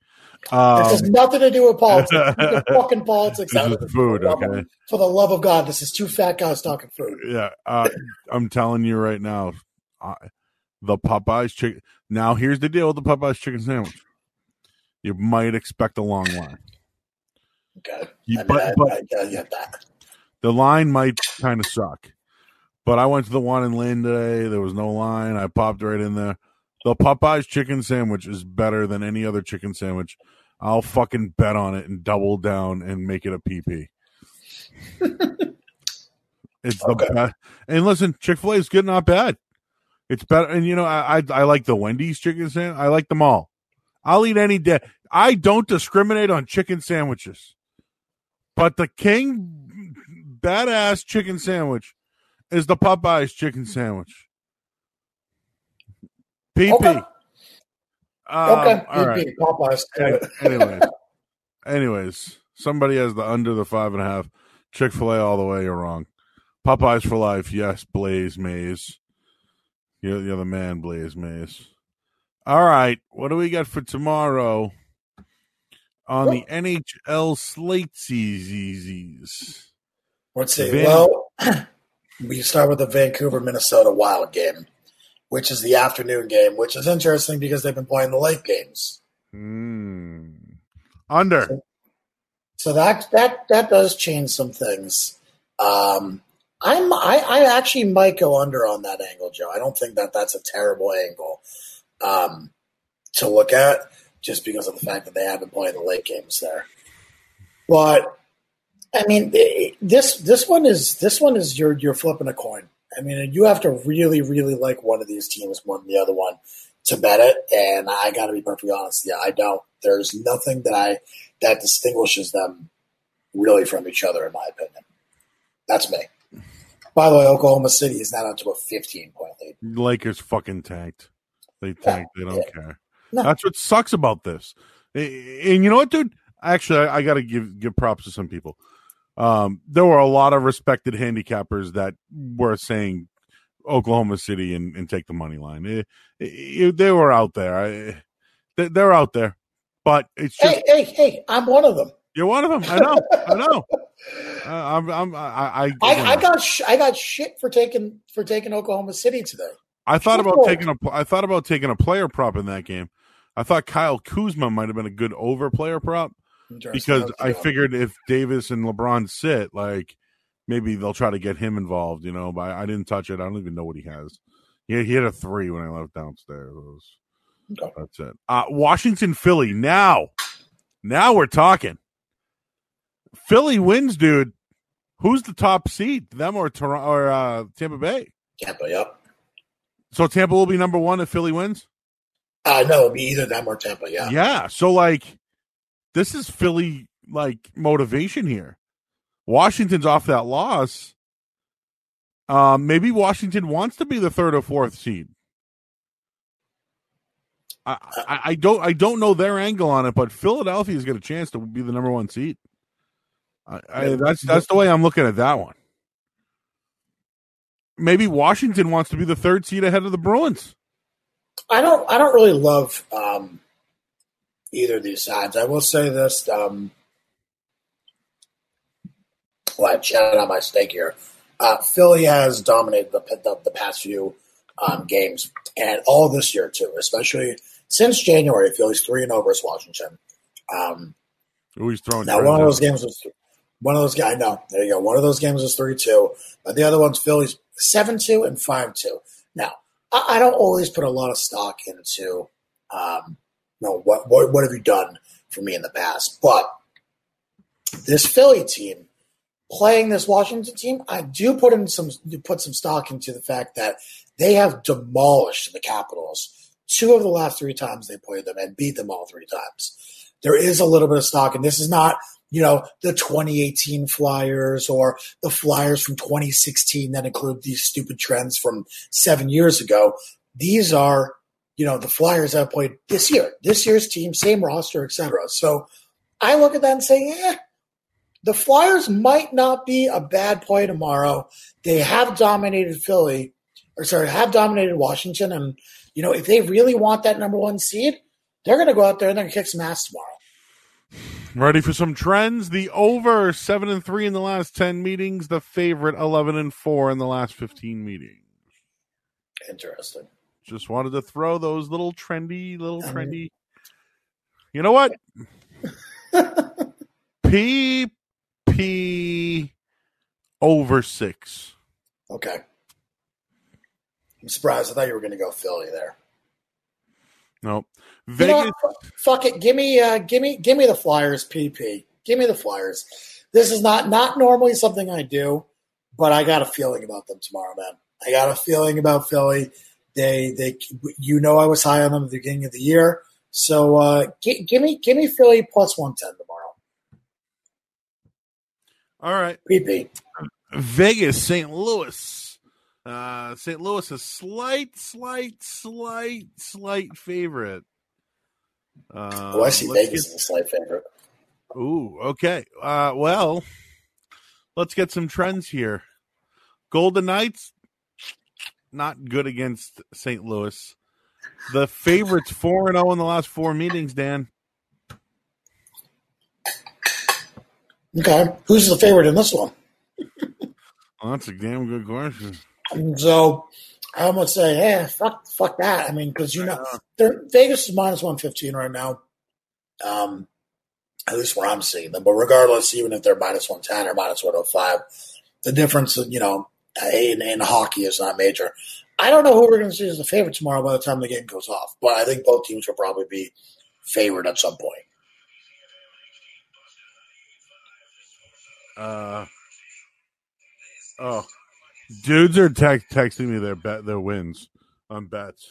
Um, this has nothing to do with politics. This is fucking politics. This is food, for the okay? Of, for the love of God, this is two fat guys talking food. Yeah, uh, I'm telling you right now, uh, the Popeyes chicken. Now, here's the deal with the Popeyes chicken sandwich. You might expect a long line. Okay, You, I mean, but, I, but I, I get that. The line might kind of suck. But I went to the one in Lynn today. There was no line. I popped right in there. The Popeyes chicken sandwich is better than any other chicken sandwich. I'll fucking bet on it and double down and make it a P P. It's the Okay. best. And listen, Chick-fil-A is good, not bad. It's better. And, you know, I, I I like the Wendy's chicken sandwich. I like them all. I'll eat any day. I don't discriminate on chicken sandwiches. But the king badass chicken sandwich is the Popeyes chicken sandwich. P P. Okay. Um, Okay. all right. P P, Popeyes. Any- anyways, anyways, somebody has the under the five and a half. Chick-fil-A all the way. You're wrong. Popeyes for life. Yes, Blaze Mays. You're, you're the man, Blaze Mays. All right. What do we got for tomorrow on the N H L slate seasons? Let's see. Van- Well, we start with the Vancouver, Minnesota Wild game, which is the afternoon game, which is interesting because they've been playing the late games. Mm. Under. So that that that does change some things. Um, I'm I, I actually might go under on that angle, Joe. I don't think that that's a terrible angle um, to look at, just because of the fact that they have been playing the late games there. But I mean, this this one is this one is you're you're flipping a coin. I mean, you have to really, really like one of these teams more than the other one to bet it. And I got to be perfectly honest, yeah, I don't. There's nothing that I that distinguishes them really from each other, in my opinion. That's me. By the way, Oklahoma City is now up to a fifteen-point lead. Lakers fucking tanked. They tanked. Yeah, they don't yeah. care. No. That's what sucks about this. And you know what, dude? Actually, I, I got to give give props to some people. Um, there were a lot of respected handicappers that were saying Oklahoma City and, and take the money line. It, it, they were out there. I, they, they're out there, but it's just Hey, hey, hey! I'm one of them. you're one of them. I know. I know. Uh, I'm. I'm. I. I, I, I got sh- I got shit for taking for taking Oklahoma City today. I thought about Football. taking a. I thought about taking a player prop in that game. I thought Kyle Kuzma might have been a good over player prop. Because I figured if Davis and LeBron sit, like maybe they'll try to get him involved, you know. But I, I didn't touch it. I don't even know what he has. He, he hit a three when I left downstairs. It was, Okay. That's it. Uh, Washington, Philly. Now, now we're talking. Philly wins, dude. Who's the top seed? Them or Toronto or uh, Tampa Bay? Tampa, yep. So Tampa will be number one if Philly wins. Uh, no, it'd be either them or Tampa. Yeah. Yeah. So like. This is Philly, like, motivation here. Washington's off that loss. Um, maybe Washington wants to be the third or fourth seed. I, I, I don't I don't know their angle on it, but Philadelphia's got a chance to be the number one seed. I, I, that's that's the way I'm looking at that one. Maybe Washington wants to be the third seed ahead of the Bruins. I don't. I don't really love. Um, Either of these sides. I will say this. Um, well, I chatted on my stake here. Uh, Philly has dominated the, the, the past few um, games, and all this year too, especially since January. Philly's three and over Washington. Um, Ooh, he's throwing. now, one of those games was one of those. I know. There you go. One of those games was three two, but the other one's Philly's seven two and five two. Now, I, I don't always put a lot of stock into. Um, No, what, what what have you done for me in the past? But this Philly team playing this Washington team, I do put in some put some stock into the fact that they have demolished the Capitals two of the last three times they played them and beat them all three times. There is a little bit of stock, and this is not, you know, the twenty eighteen Flyers or the Flyers from twenty sixteen that include these stupid trends from seven years ago. These are, you know, the Flyers have played this year, this year's team, same roster, et cetera. So I look at that and say, eh, the Flyers might not be a bad play tomorrow. They have dominated Philly, or sorry, have dominated Washington. And, you know, if they really want that number one seed, they're going to go out there and they're going to kick some ass tomorrow. Ready for some trends? The over seven and three in the last ten meetings. The favorite eleven and four in the last fifteen meetings. Interesting. Just wanted to throw those little trendy, little trendy. You know what? P P over six. Okay. I'm surprised. I thought you were going to go Philly there. No, Vegas. You know, fuck it. Give me, uh, give me, give me the Flyers. P P. Give me the Flyers. This is not not normally something I do, but I got a feeling about them tomorrow, man. I got a feeling about Philly. They, they, you know, I was high on them at the beginning of the year. So, uh, g- give me, give me Philly plus one ten tomorrow. All right. P P. Vegas, Saint Louis. Uh, Saint Louis, a slight, slight, slight, slight favorite. Uh, oh, I see Vegas get... as a slight favorite. Ooh, okay. Uh, well, let's get some trends here. Golden Knights, not good against Saint Louis. The favorites four and zero in the last four meetings. Dan. Okay, who's the favorite in this one? Well, that's a damn good question. So I almost say, hey, fuck, fuck that. I mean, because you know, Vegas is minus one fifteen right now. Um, at least where I'm seeing them. But regardless, even if they're minus one ten or minus one oh five, the difference, you know, in, in hockey is not major. I don't know who we're going to see as the favorite tomorrow by the time the game goes off, but I think both teams will probably be favored at some point. Uh, oh. Dudes are te- texting me their bet, their wins on bets.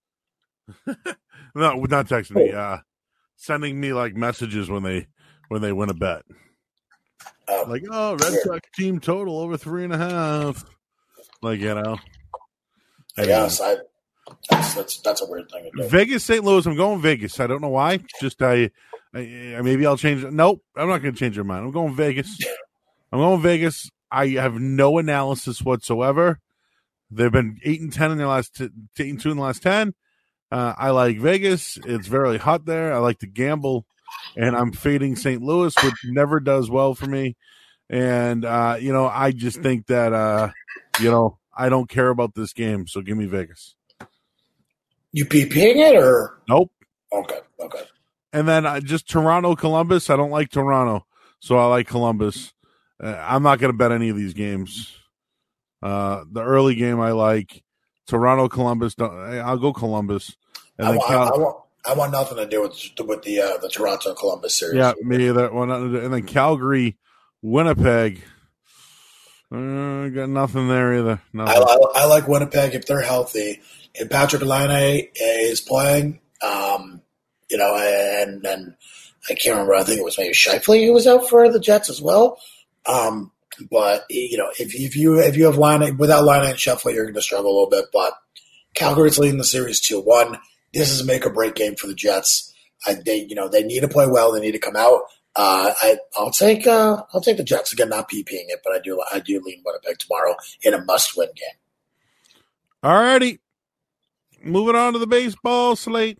no, not texting me. Uh, sending me like messages when they when they win a bet. Um, like, oh, Red Sox team total over three and a half. Like, you know. Yes, I. That's that's that's a weird thing to do. Vegas, Saint Louis. I'm going Vegas. I don't know why. Just I, I maybe I'll change it. Nope, I'm not going to change your mind. I'm going Vegas. I'm going Vegas. I have no analysis whatsoever. They've been eight and ten in their last t- eight and two in the last ten. Uh, I like Vegas. It's very hot there. I like to gamble, and I'm fading Saint Louis, which never does well for me. And uh, you know, I just think that uh, you know I don't care about this game, so give me Vegas. You PPing it or nope? Okay, okay. And then uh, just Toronto, Columbus. I don't like Toronto, so I like Columbus. Uh, I'm not going to bet any of these games. Uh, the early game I like Toronto, Columbus. I'll go Columbus. And I, then want, Cal- I, want, I want nothing to do with with the uh, the Toronto Columbus series. Yeah, me either. And then Calgary, Winnipeg. Uh, got nothing there either. Nothing. I, I, I like Winnipeg if they're healthy. If Patrick Laine is playing, um, you know, and and I can't remember. I think it was maybe Scheifele who was out for the Jets as well. Um, but you know, if if you if you have Laine without Laine and Scheifele, you're going to struggle a little bit. But Calgary's leading the series two one. This is a make or break game for the Jets. I, they you know they need to play well. They need to come out. Uh, I I'll take uh, I'll take the Jets again. Not PPing it, but I do I do lean Winnipeg tomorrow in a must win game. All righty, moving on to the baseball slate.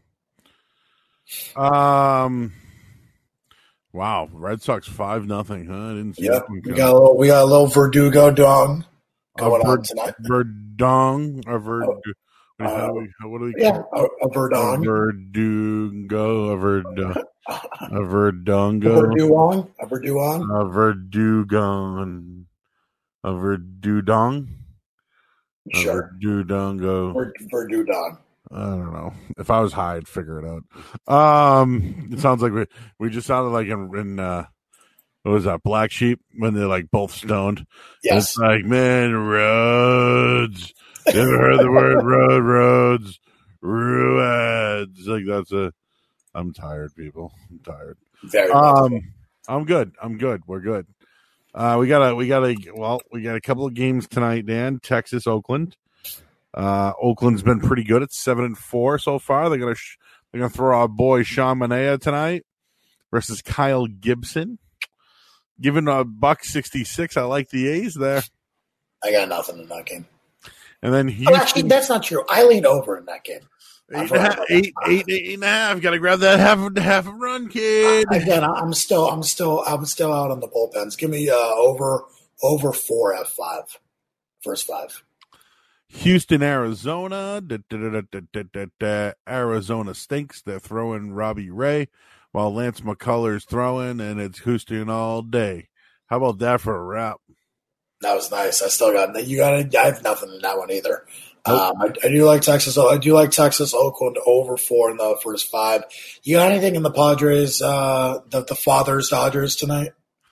Um. Wow, Red Sox five nothing. Huh? I didn't see. Yeah, we got a little. We got a little Verdugo dong going Ver, on tonight. Verdong or Verdu. Uh, uh, what do we? Yeah, a, a Verdong. A Verdugo. A Verdu. A Verdongo. A Verduong. A Verduong. A Verdugon. A Verdudong. Sure. A Verdudongo. Verdudong. I don't know. If I was high, I'd figure it out. Um, it sounds like we we just sounded like in, in uh, what was that, Black Sheep, when they're like both stoned. Yes. It's like, man, roads. You ever heard the word road, roads, roads? Like that's a. I'm tired, people. I'm tired. Very. Um, I'm good. I'm good. We're good. Uh, we got a we got a well, we got a couple of games tonight, Dan. Texas, Oakland. Uh, Oakland's been pretty good. It's seven and four so far. They're gonna sh- they're gonna throw our boy Sean Manaea tonight versus Kyle Gibson. Given a buck sixty six, I like the A's there. I got nothing in that game. And then Houston, oh, actually, that's not true. I lean over in that game. Eight and a half, eight, eight, eight and a half. Got to grab that half half a run, kid. Again, I'm still, I'm still, I'm still out on the bullpens. Give me uh, over, over four F five, first five. Houston, Arizona. Da, da, da, da, da, da. Arizona stinks. They're throwing Robbie Ray while Lance McCullers throwing, and it's Houston all day. How about that for a wrap? That was nice. I still got you. Got I have nothing in that one either. Nope. Um, I, I do like Texas. I do like Texas Oakland over four in the first five. You got anything in the Padres? Uh, the the Fathers Dodgers tonight.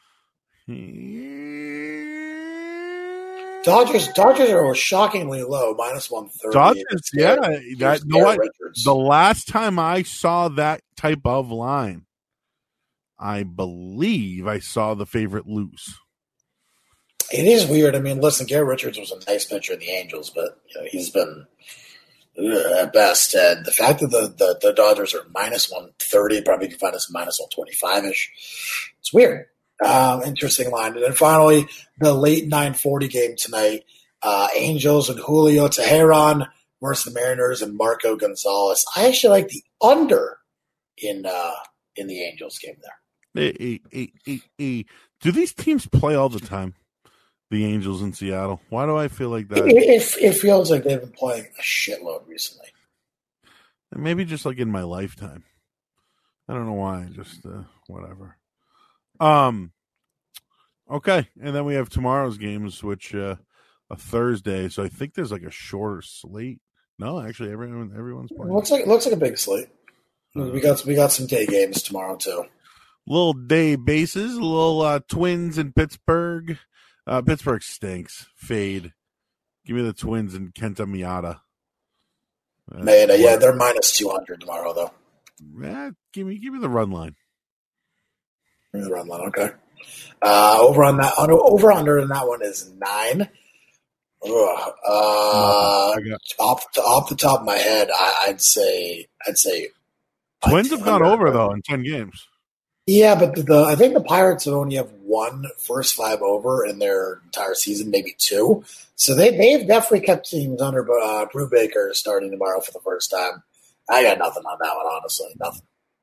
Dodgers Dodgers are shockingly low, minus one thirty. Dodgers, yeah. That, you know what? The last time I saw that type of line, I believe I saw the favorite lose. It is weird. I mean, listen, Garrett Richards was a nice pitcher in the Angels, but you know, he's been ugh, at best. And the fact that the, the, the Dodgers are minus one thirty, probably can find us minus one twenty-five-ish. It's weird. Um, interesting line. And then finally, the late nine forty game tonight, uh, Angels and Julio Teheran versus the Mariners and Marco Gonzalez. I actually like the under in uh, in the Angels game there. Hey, hey, hey, hey. Do these teams play all the time? The Angels in Seattle. Why do I feel like that? It, it, it feels like they've been playing a shitload recently. Maybe just like in my lifetime. I don't know why. Just uh, whatever. Um. Okay, and then we have tomorrow's games, which uh, a Thursday. So I think there's like a shorter slate. No, actually, everyone everyone's playing. Looks like looks like a big slate. Uh, we got we got some day games tomorrow too. Little day bases, little uh, Twins in Pittsburgh. Uh, Pittsburgh stinks. Fade. Give me the Twins and Kenta Miata. Uh, Man, uh, yeah, they're minus two hundred tomorrow, though. Yeah, give me, give me the run line. Give me the run line, okay. Uh, over on that, over under in that one is nine. Ugh. Uh, no, off the, off the top of my head, I, I'd say, I'd say. Twins have gone over though in ten games. Yeah, but the I think the Pirates only have one first five over in their entire season, maybe two. So they they've definitely kept teams under. But uh, Brubaker starting tomorrow for the first time. I got nothing on that one, honestly, nothing.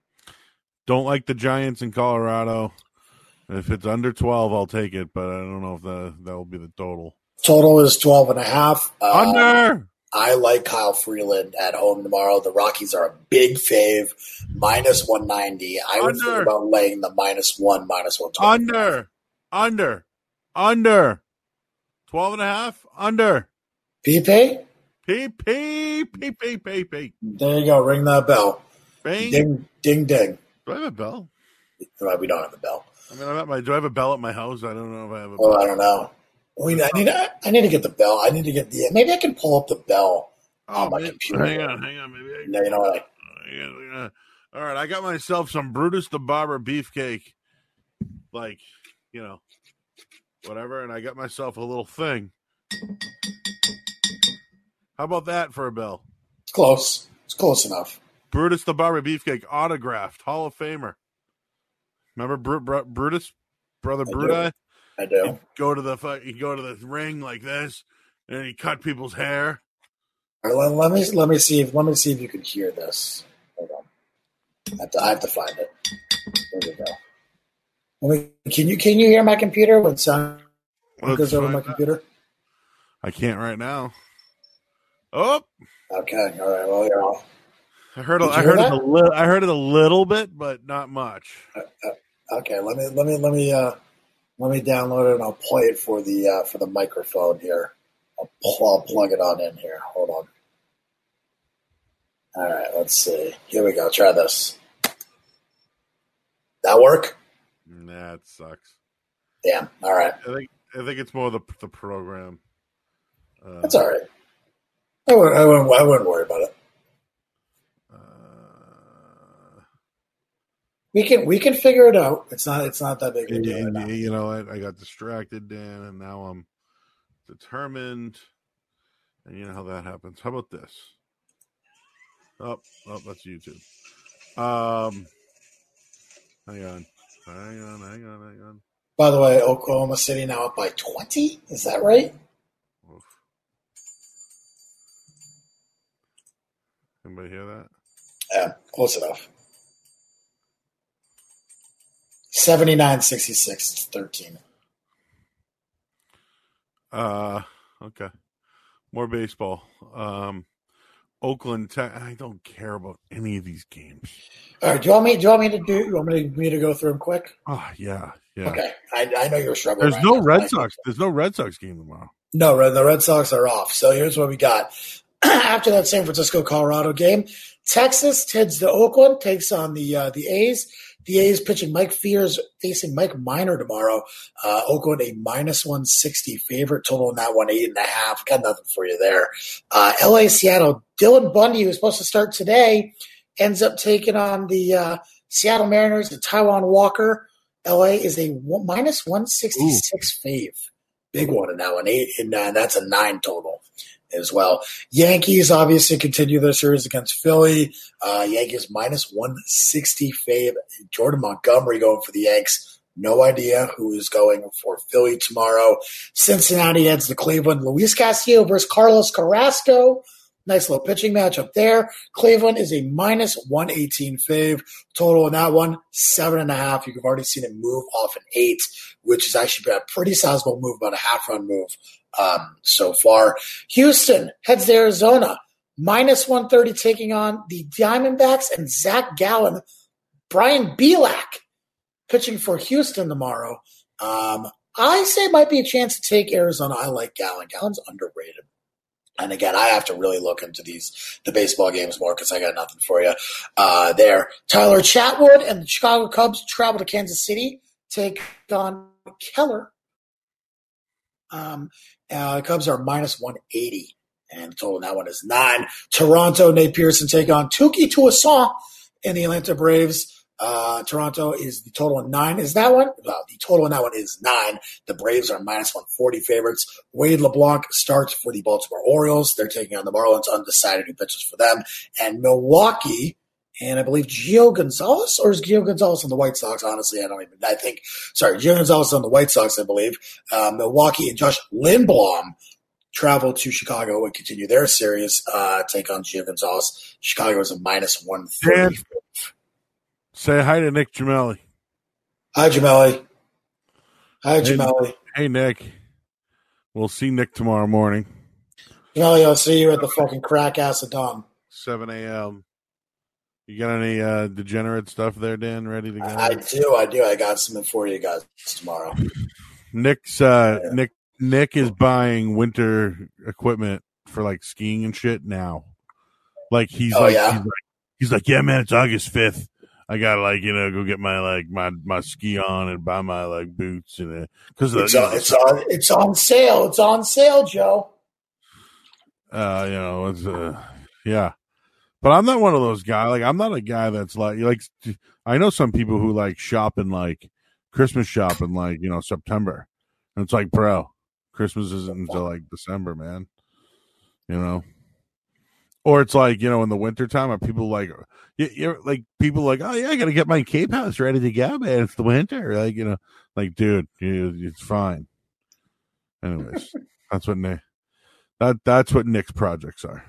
Don't like the Giants in Colorado. If it's under twelve, I'll take it, but I don't know if the that will be the total. Total is twelve and a half. Under. Um, I like Kyle Freeland at home tomorrow. The Rockies are a big fave, minus one ninety. I would Under. think about laying the minus one, minus one twenty. Under, under, under. twelve and a half, under. P P? P P, P P, P P. There you go. Ring that bell. Bang. Ding, ding, ding. Do I have a bell? We don't have a bell. I mean, I'm at my, do I have a bell at my house? I don't know if I have a well, bell. I don't know. We, I need, I need to get the bell. I need to get the. Maybe I can pull up the bell oh, on my maybe, computer. Hang on, hang on. Maybe I no, you know what? I, all right, I got myself some Brutus the Barber beefcake, like you know, whatever, and I got myself a little thing. How about that for a bell? It's close. It's close enough. Brutus the Barber beefcake, autographed, Hall of Famer. Remember Br- Br- Brutus, brother Brudi? I do. He'd go to the he'd go to the ring like this, and he cut people's hair. All right, let, let me let me see if let me see if you can hear this. Hold on, I have to, I have to find it. There we go. Let me, can you can you hear my computer when sound goes over my that. computer? I can't right now. Oh. Okay. All right. Well, you're off. I heard. A, I heard it a little. I heard it a little bit, but not much. Uh, uh, okay. Let me let me let me. Uh, Let me download it and I'll play it for the uh, for the microphone here. I'll, I'll plug it on in here. Hold on. All right, let's see. Here we go. Try this. That work? Nah, it sucks. Damn. All right. I think I think it's more the the program. Uh, That's all right. I wouldn't, I wouldn't I wouldn't worry about it. We can we can figure it out. It's not it's not that big of a deal. And, right you know, I, I got distracted, Dan, and now I'm determined. And you know how that happens. How about this? Oh, oh, that's YouTube. Um, hang on, hang on, hang on, hang on. By the way, Oklahoma City now up by twenty. Is that right? Oof. Anybody hear that? Yeah, close enough. seventy-nine sixty-six. It's thirteen. Uh, okay. More baseball. Um, Oakland. Te- I don't care about any of these games. All right. Do you want me? Do you want me to do? You want me to, me to go through them quick? Oh yeah, yeah. Okay. I, I know you're struggling. There's right no now. Red Sox. There's no Red Sox game tomorrow. No, the Red Sox are off. So here's what we got. After that San Francisco Colorado game, Texas heads to Oakland, takes on the uh, the A's. The A's pitching Mike Fears facing Mike Minor tomorrow. Uh, Oakland a minus one sixty favorite. Total in that one eight and a half. Got nothing for you there. Uh, L A Seattle. Dylan Bundy, who's supposed to start today, ends up taking on the uh, Seattle Mariners and Taiwan Walker. L A is a one, minus one sixty six fave. Big one in that one. Eight and uh, that's a nine total as well. Yankees obviously continue their series against Philly. Uh, Yankees minus one sixty fave. Jordan Montgomery going for the Yanks. No idea who is going for Philly tomorrow. Cincinnati heads to Cleveland. Luis Castillo versus Carlos Carrasco. Nice little pitching matchup there. Cleveland is a minus one eighteen fave. Total in that one, seven and a half. You've already seen it move off an eight, which is actually been a pretty sizable move, about a half run move um, so far. Houston heads to Arizona. Minus one thirty taking on the Diamondbacks and Zach Gallen. Brian Bielak pitching for Houston tomorrow. Um, I say it might be a chance to take Arizona. I like Gallen. Gallen's underrated. And again, I have to really look into these the baseball games more because I got nothing for you uh, there. Tyler Chatwood and the Chicago Cubs travel to Kansas City, take on Keller. Um, uh, Cubs are minus one eighty, and the total in that one is nine. Toronto, Nate Pearson take on Tuki Tuasson in the Atlanta Braves. Uh, Toronto is the total in nine. Is that one? Well, the total in that one is nine. The Braves are minus one forty favorites. Wade LeBlanc starts for the Baltimore Orioles. They're taking on the Marlins, undecided who pitches for them. And Milwaukee, and I believe Gio Gonzalez, or is Gio Gonzalez on the White Sox? Honestly, I don't even, I think, sorry, Gio Gonzalez on the White Sox, I believe. Uh, Milwaukee and Josh Lindblom travel to Chicago and continue their series, uh, take on Gio Gonzalez. Chicago is a minus one thirty. Say hi to Nick Gemelli. Hi, Gemelli. Hi, Hey, Gemelli. hey, Nick. We'll see Nick tomorrow morning. Gemelli, I'll see you at the fucking crack ass of dawn. seven a.m. You got any uh, degenerate stuff there, Dan? Ready to go? I, I do. I do. I got something for you guys tomorrow. Nick's uh, Yeah. Nick Nick is buying winter equipment for like skiing and shit now. Like he's Oh, like, yeah? he's like he's like, yeah, man, it's August fifth. I gotta like you know go get my like my, my ski on and buy my like boots and because It's on, it's on. It's on sale. It's on sale, Joe. uh you know it's uh yeah, but I'm not one of those guys. Like I'm not a guy that's like like I know some people who like shop in like Christmas shop in like you know September, and it's like bro, Christmas isn't until like December, man. You know. Or it's like, you know, in the wintertime, are people like, you, you're like, people like, oh, yeah, I got to get my Cape House ready to go, man. It's the winter. Like, you know, like, dude, you, it's fine. Anyways, that's what Nick, that, that's what Nick's projects are.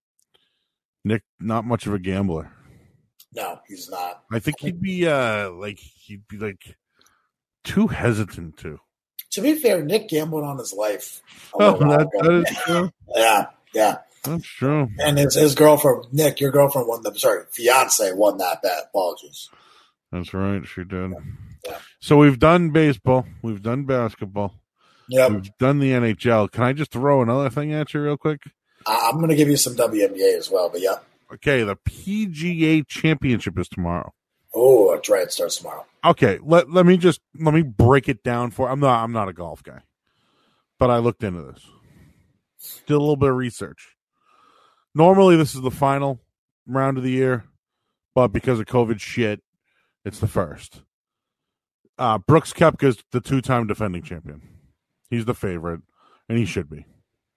Nick, not much of a gambler. No, he's not. I think he'd be, uh, like, he'd be like too hesitant to. To be fair, Nick gambled on his life. a Oh, little while that, ago. that is true. Yeah, yeah. That's true. And his his girlfriend, Nick, your girlfriend won the sorry, fiance won that bet. Apologies. That's right. She did. Yeah. So we've done baseball. We've done basketball. Yep. We've done the N H L. Can I just throw another thing at you real quick? I, I'm going to give you some W N B A as well, but yeah. Okay, the P G A Championship is tomorrow. Oh, that's right. It starts tomorrow. Okay, let let me just let me break it down for. I'm not I'm not a golf guy, but I looked into this. Did a little bit of research. Normally, this is the final round of the year, but because of COVID shit, it's the first. Uh, Brooks Koepka's the two-time defending champion. He's the favorite, and he should be.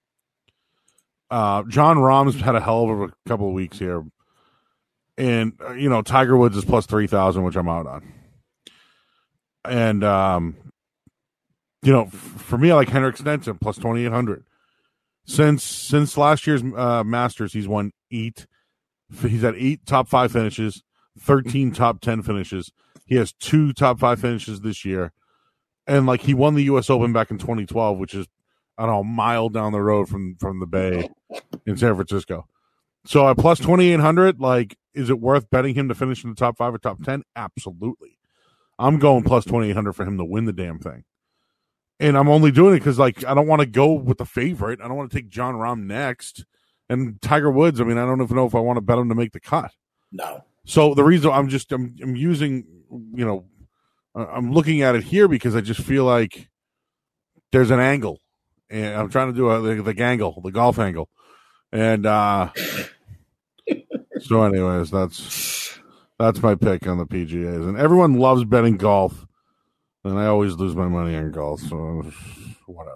Uh, John Rahm's had a hell of a couple of weeks here. And, uh, you know, Tiger Woods is plus three thousand, which I'm out on. And, um, you know, f- for me, I like Henrik Stenson, plus twenty-eight hundred. Since since last year's uh, Masters, he's won eight He's had eight top five finishes, thirteen top ten finishes. He has two top five finishes this year. And, like, he won the U S Open back in twenty twelve, which is, I don't know, a mile down the road from, from the Bay in San Francisco. So at plus twenty-eight hundred, like, is it worth betting him to finish in the top five or top ten? Absolutely. I'm going plus twenty-eight hundred for him to win the damn thing. And I'm only doing it because, like, I don't want to go with the favorite. I don't want to take Jon Rahm next. And Tiger Woods, I mean, I don't even know if I want to bet him to make the cut. No. So the reason I'm just, I'm, I'm using, you know, I'm looking at it here because I just feel like there's an angle. And I'm trying to do a, the, the gangle, the golf angle. And uh, so anyways, that's that's my pick on the P G As. And everyone loves betting golf. And I always lose my money on golf. So whatever.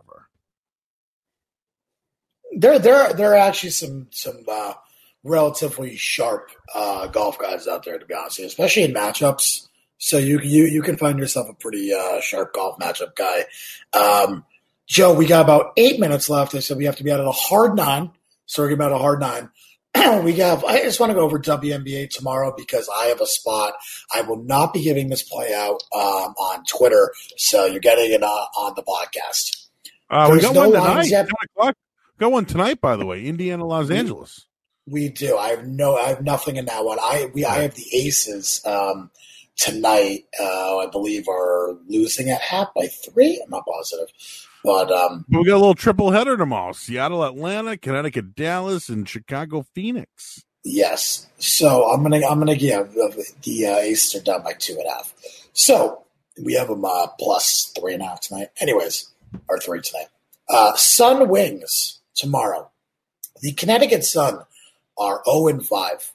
There, there, there are actually some some uh, relatively sharp uh, golf guys out there, to be honest with you, especially in matchups. So you you you can find yourself a pretty uh, sharp golf matchup guy. Um, Joe, we got about eight minutes left. I said we have to be out at a hard nine. So we're about a hard nine. we have. I just want to go over W N B A tomorrow because I have a spot. I will not be giving this play out um, on Twitter, so you're getting it uh, on the podcast. Uh, we got no one tonight. Yet. ten o'clock. Got one tonight, by the way. Indiana, Los Angeles. We do. I have no. I have nothing in that one. I we. I have the Aces um, tonight. Uh, I believe are losing at half by three. I'm not positive, but um, we got a little triple header tomorrow: Seattle, Atlanta, Connecticut, Dallas, and Chicago, Phoenix. Yes. So I'm gonna. I'm gonna give the uh, Aces are down by two and a half. So we have them uh, plus three and a half tonight. Anyways, or three tonight. Uh, Sun Wings tomorrow. The Connecticut Sun are zero and five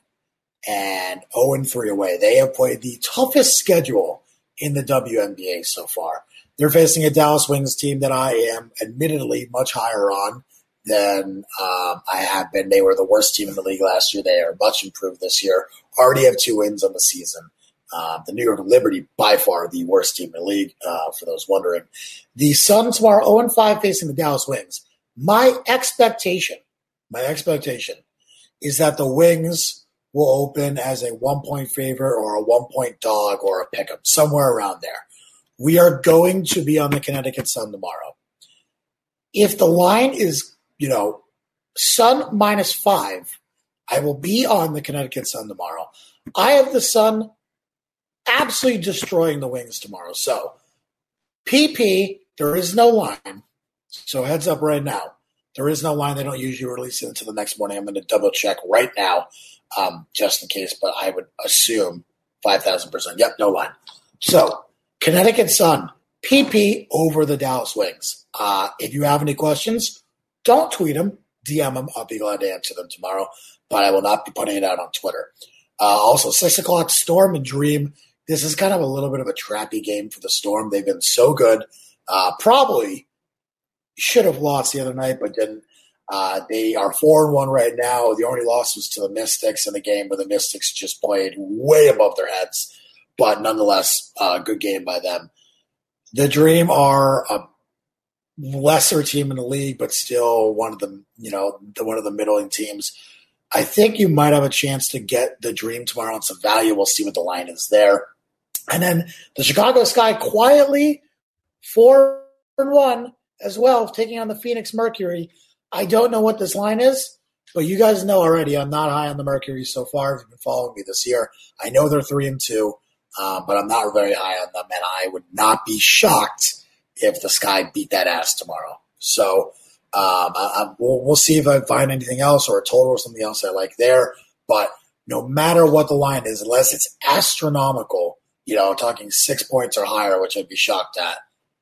and zero and three away. They have played the toughest schedule in the W N B A so far. They're facing a Dallas Wings team that I am admittedly much higher on than um, I have been. They were the worst team in the league last year. They are much improved this year. Already have two wins on the season. Uh, the New York Liberty, by far the worst team in the league, uh, for those wondering. The Sun tomorrow, zero and five facing the Dallas Wings. My expectation, my expectation is that the Wings will open as a one-point favorite or a one-point dog or a pick'em, somewhere around there. We are going to be on the Connecticut Sun tomorrow. If the line is, you know, Sun minus five, I will be on the Connecticut Sun tomorrow. I have the Sun absolutely destroying the Wings tomorrow. So, P P, there is no line. So, heads up right now. There is no line. They don't usually release it until the next morning. I'm going to double check right now, um, just in case, but I would assume five thousand percent. Yep, no line. So, Connecticut Sun, P P over the Dallas Wings. Uh, if you have any questions, don't tweet them, D M them. I'll be glad to answer them tomorrow, but I will not be putting it out on Twitter. Uh, also, six o'clock, Storm and Dream. This is kind of a little bit of a trappy game for the Storm. They've been so good. Uh, probably should have lost the other night, but didn't. Uh, they are four and one right now. The only loss was to the Mystics in a game where the Mystics just played way above their heads, but nonetheless, a uh, good game by them. The Dream are a lesser team in the league, but still one of the you know the, one of the middling teams. I think you might have a chance to get the Dream tomorrow on some value. We'll see what the line is there. And then the Chicago Sky quietly four and one as well, taking on the Phoenix Mercury. I don't know what this line is, but you guys know already I'm not high on the Mercury so far. If you've been following me this year, I know they're three and two, uh, but I'm not very high on them, and I would not be shocked if the Sky beat that ass tomorrow. So um, I, I, we'll, we'll see if I find anything else or a total or something else I like there. But no matter what the line is, unless it's astronomical, you know, talking six points or higher, which I'd be shocked at.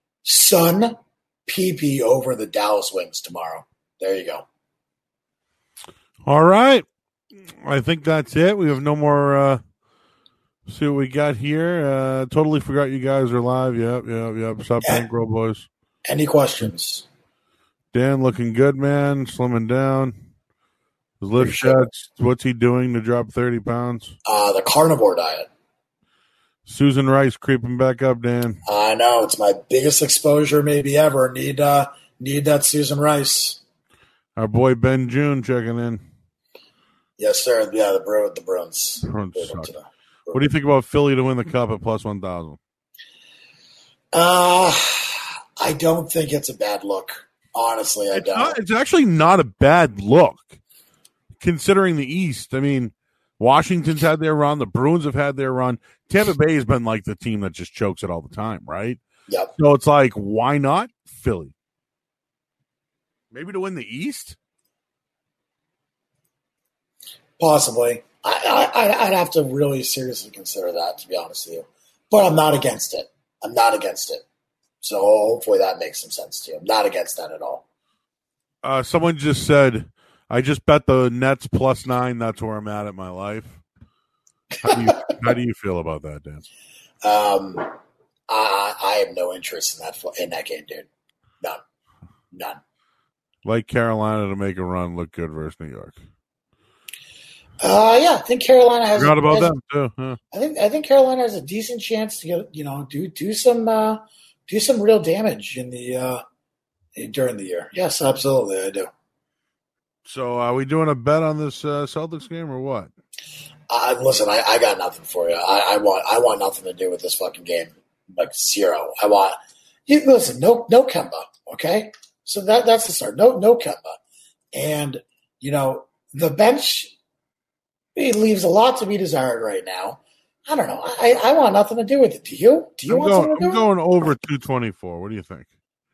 Sun P P over the Dallas Wings tomorrow. There you go. All right. I think that's it. We have no more. Uh, see what we got here. Uh, totally forgot you guys are live. Yep, yep, yep. Stop bankroll, boys. Any questions? Dan looking good, man. Slimming down. His lift shots. What's he doing to drop thirty pounds? Uh, the carnivore diet. Susan Rice creeping back up, Dan. I know. It's my biggest exposure maybe ever. Need uh, need that Susan Rice. Our boy Ben June checking in. Yes, sir. Yeah, the Bruins. The Bruins. Bruins suck. What do you think about Philly to win the cup at plus one thousand? Uh, I don't think it's a bad look. Honestly, I it's don't. Not, it's actually not a bad look, considering the East. I mean, Washington's had their run. The Bruins have had their run. Tampa Bay has been like the team that just chokes it all the time, right? Yep. So it's like, why not Philly? Maybe to win the East? Possibly. I, I, I'd have to really seriously consider that, to be honest with you. But I'm not against it. I'm not against it. So hopefully that makes some sense to you. I'm not against that at all. Uh, someone just said, I just bet the Nets plus nine. That's where I'm at in my life. How do you, how do you feel about that, Dan? Um, I, I have no interest in that in that game, dude. None. None. Like Carolina to make a run look good versus New York. Uh, yeah, I think Carolina has. Forgot about has, them too. Huh? I think I think Carolina has a decent chance to get you know do do some uh, do some real damage in the uh, during the year. Yes, absolutely, I do. So, are we doing a bet on this uh, Celtics game or what? Uh, listen, I, I got nothing for you. I, I want I want nothing to do with this fucking game. Like zero. I want you listen. No no Kemba. Okay, so that that's the start. No no Kemba, and you know the bench. It leaves a lot to be desired right now. I don't know. I, I want nothing to do with it. Do you? Do you I'm want going, something to do I'm with going over two twenty-four. What do you think?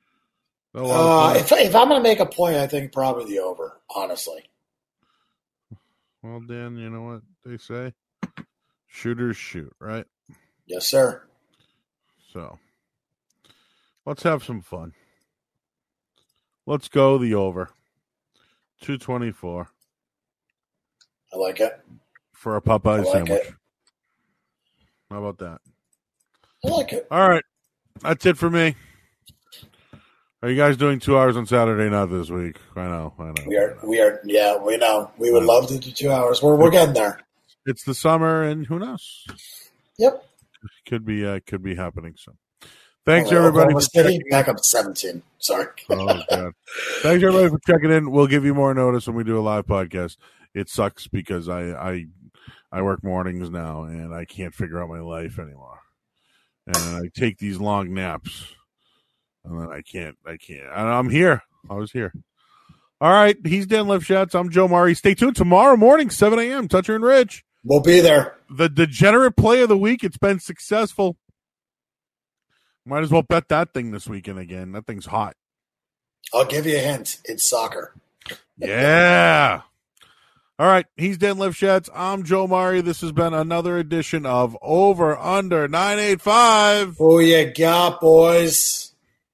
Uh, if, if I'm going to make a play, I think probably the over, honestly. Well, Dan, you know what they say? Shooters shoot, right? Yes, sir. So, let's have some fun. Let's go the over. two twenty-four. I like it. For a Popeye like sandwich. It. How about that? I like it. All right. That's it for me. Are you guys doing two hours on Saturday night this week? I know. I know. We are. We are. Yeah, we know. We would love to do two hours. We're we're getting there. It's the summer, and who knows? Yep. Could be. Uh, could be happening soon. Thanks, oh, everybody. For City, back up to seventeen. Sorry. Oh, God. Thanks, everybody, for checking in. We'll give you more notice when we do a live podcast. It sucks because I, I I work mornings now, and I can't figure out my life anymore. And I take these long naps, and then I can't. I can't. And I'm here. I was here. All right. He's Dan Lifshats. I'm Joe Murray. Stay tuned tomorrow morning, seven a.m. Toucher and Rich. We'll be there. The degenerate play of the week. It's been successful. Might as well bet that thing this weekend again. That thing's hot. I'll give you a hint. It's soccer. Yeah. All right. He's Dan Lifshats. I'm Joe Murray. This has been another edition of Over Under nine eighty-five. Who you got, boys?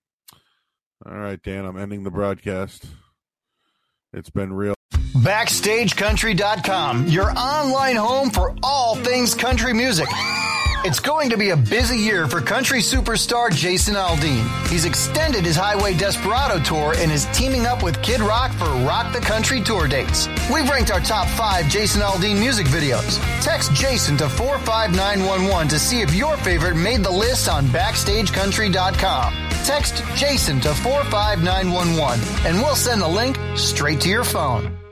All right, Dan. I'm ending the broadcast. It's been real. Backstage Country dot com, your online home for all things country music. It's going to be a busy year for country superstar Jason Aldean. He's extended his Highway Desperado tour and is teaming up with Kid Rock for Rock the Country tour dates. We've ranked our top five Jason Aldean music videos. Text Jason to four five nine one one to see if your favorite made the list on Backstage Country dot com. Text Jason to four five nine one one and we'll send the link straight to your phone.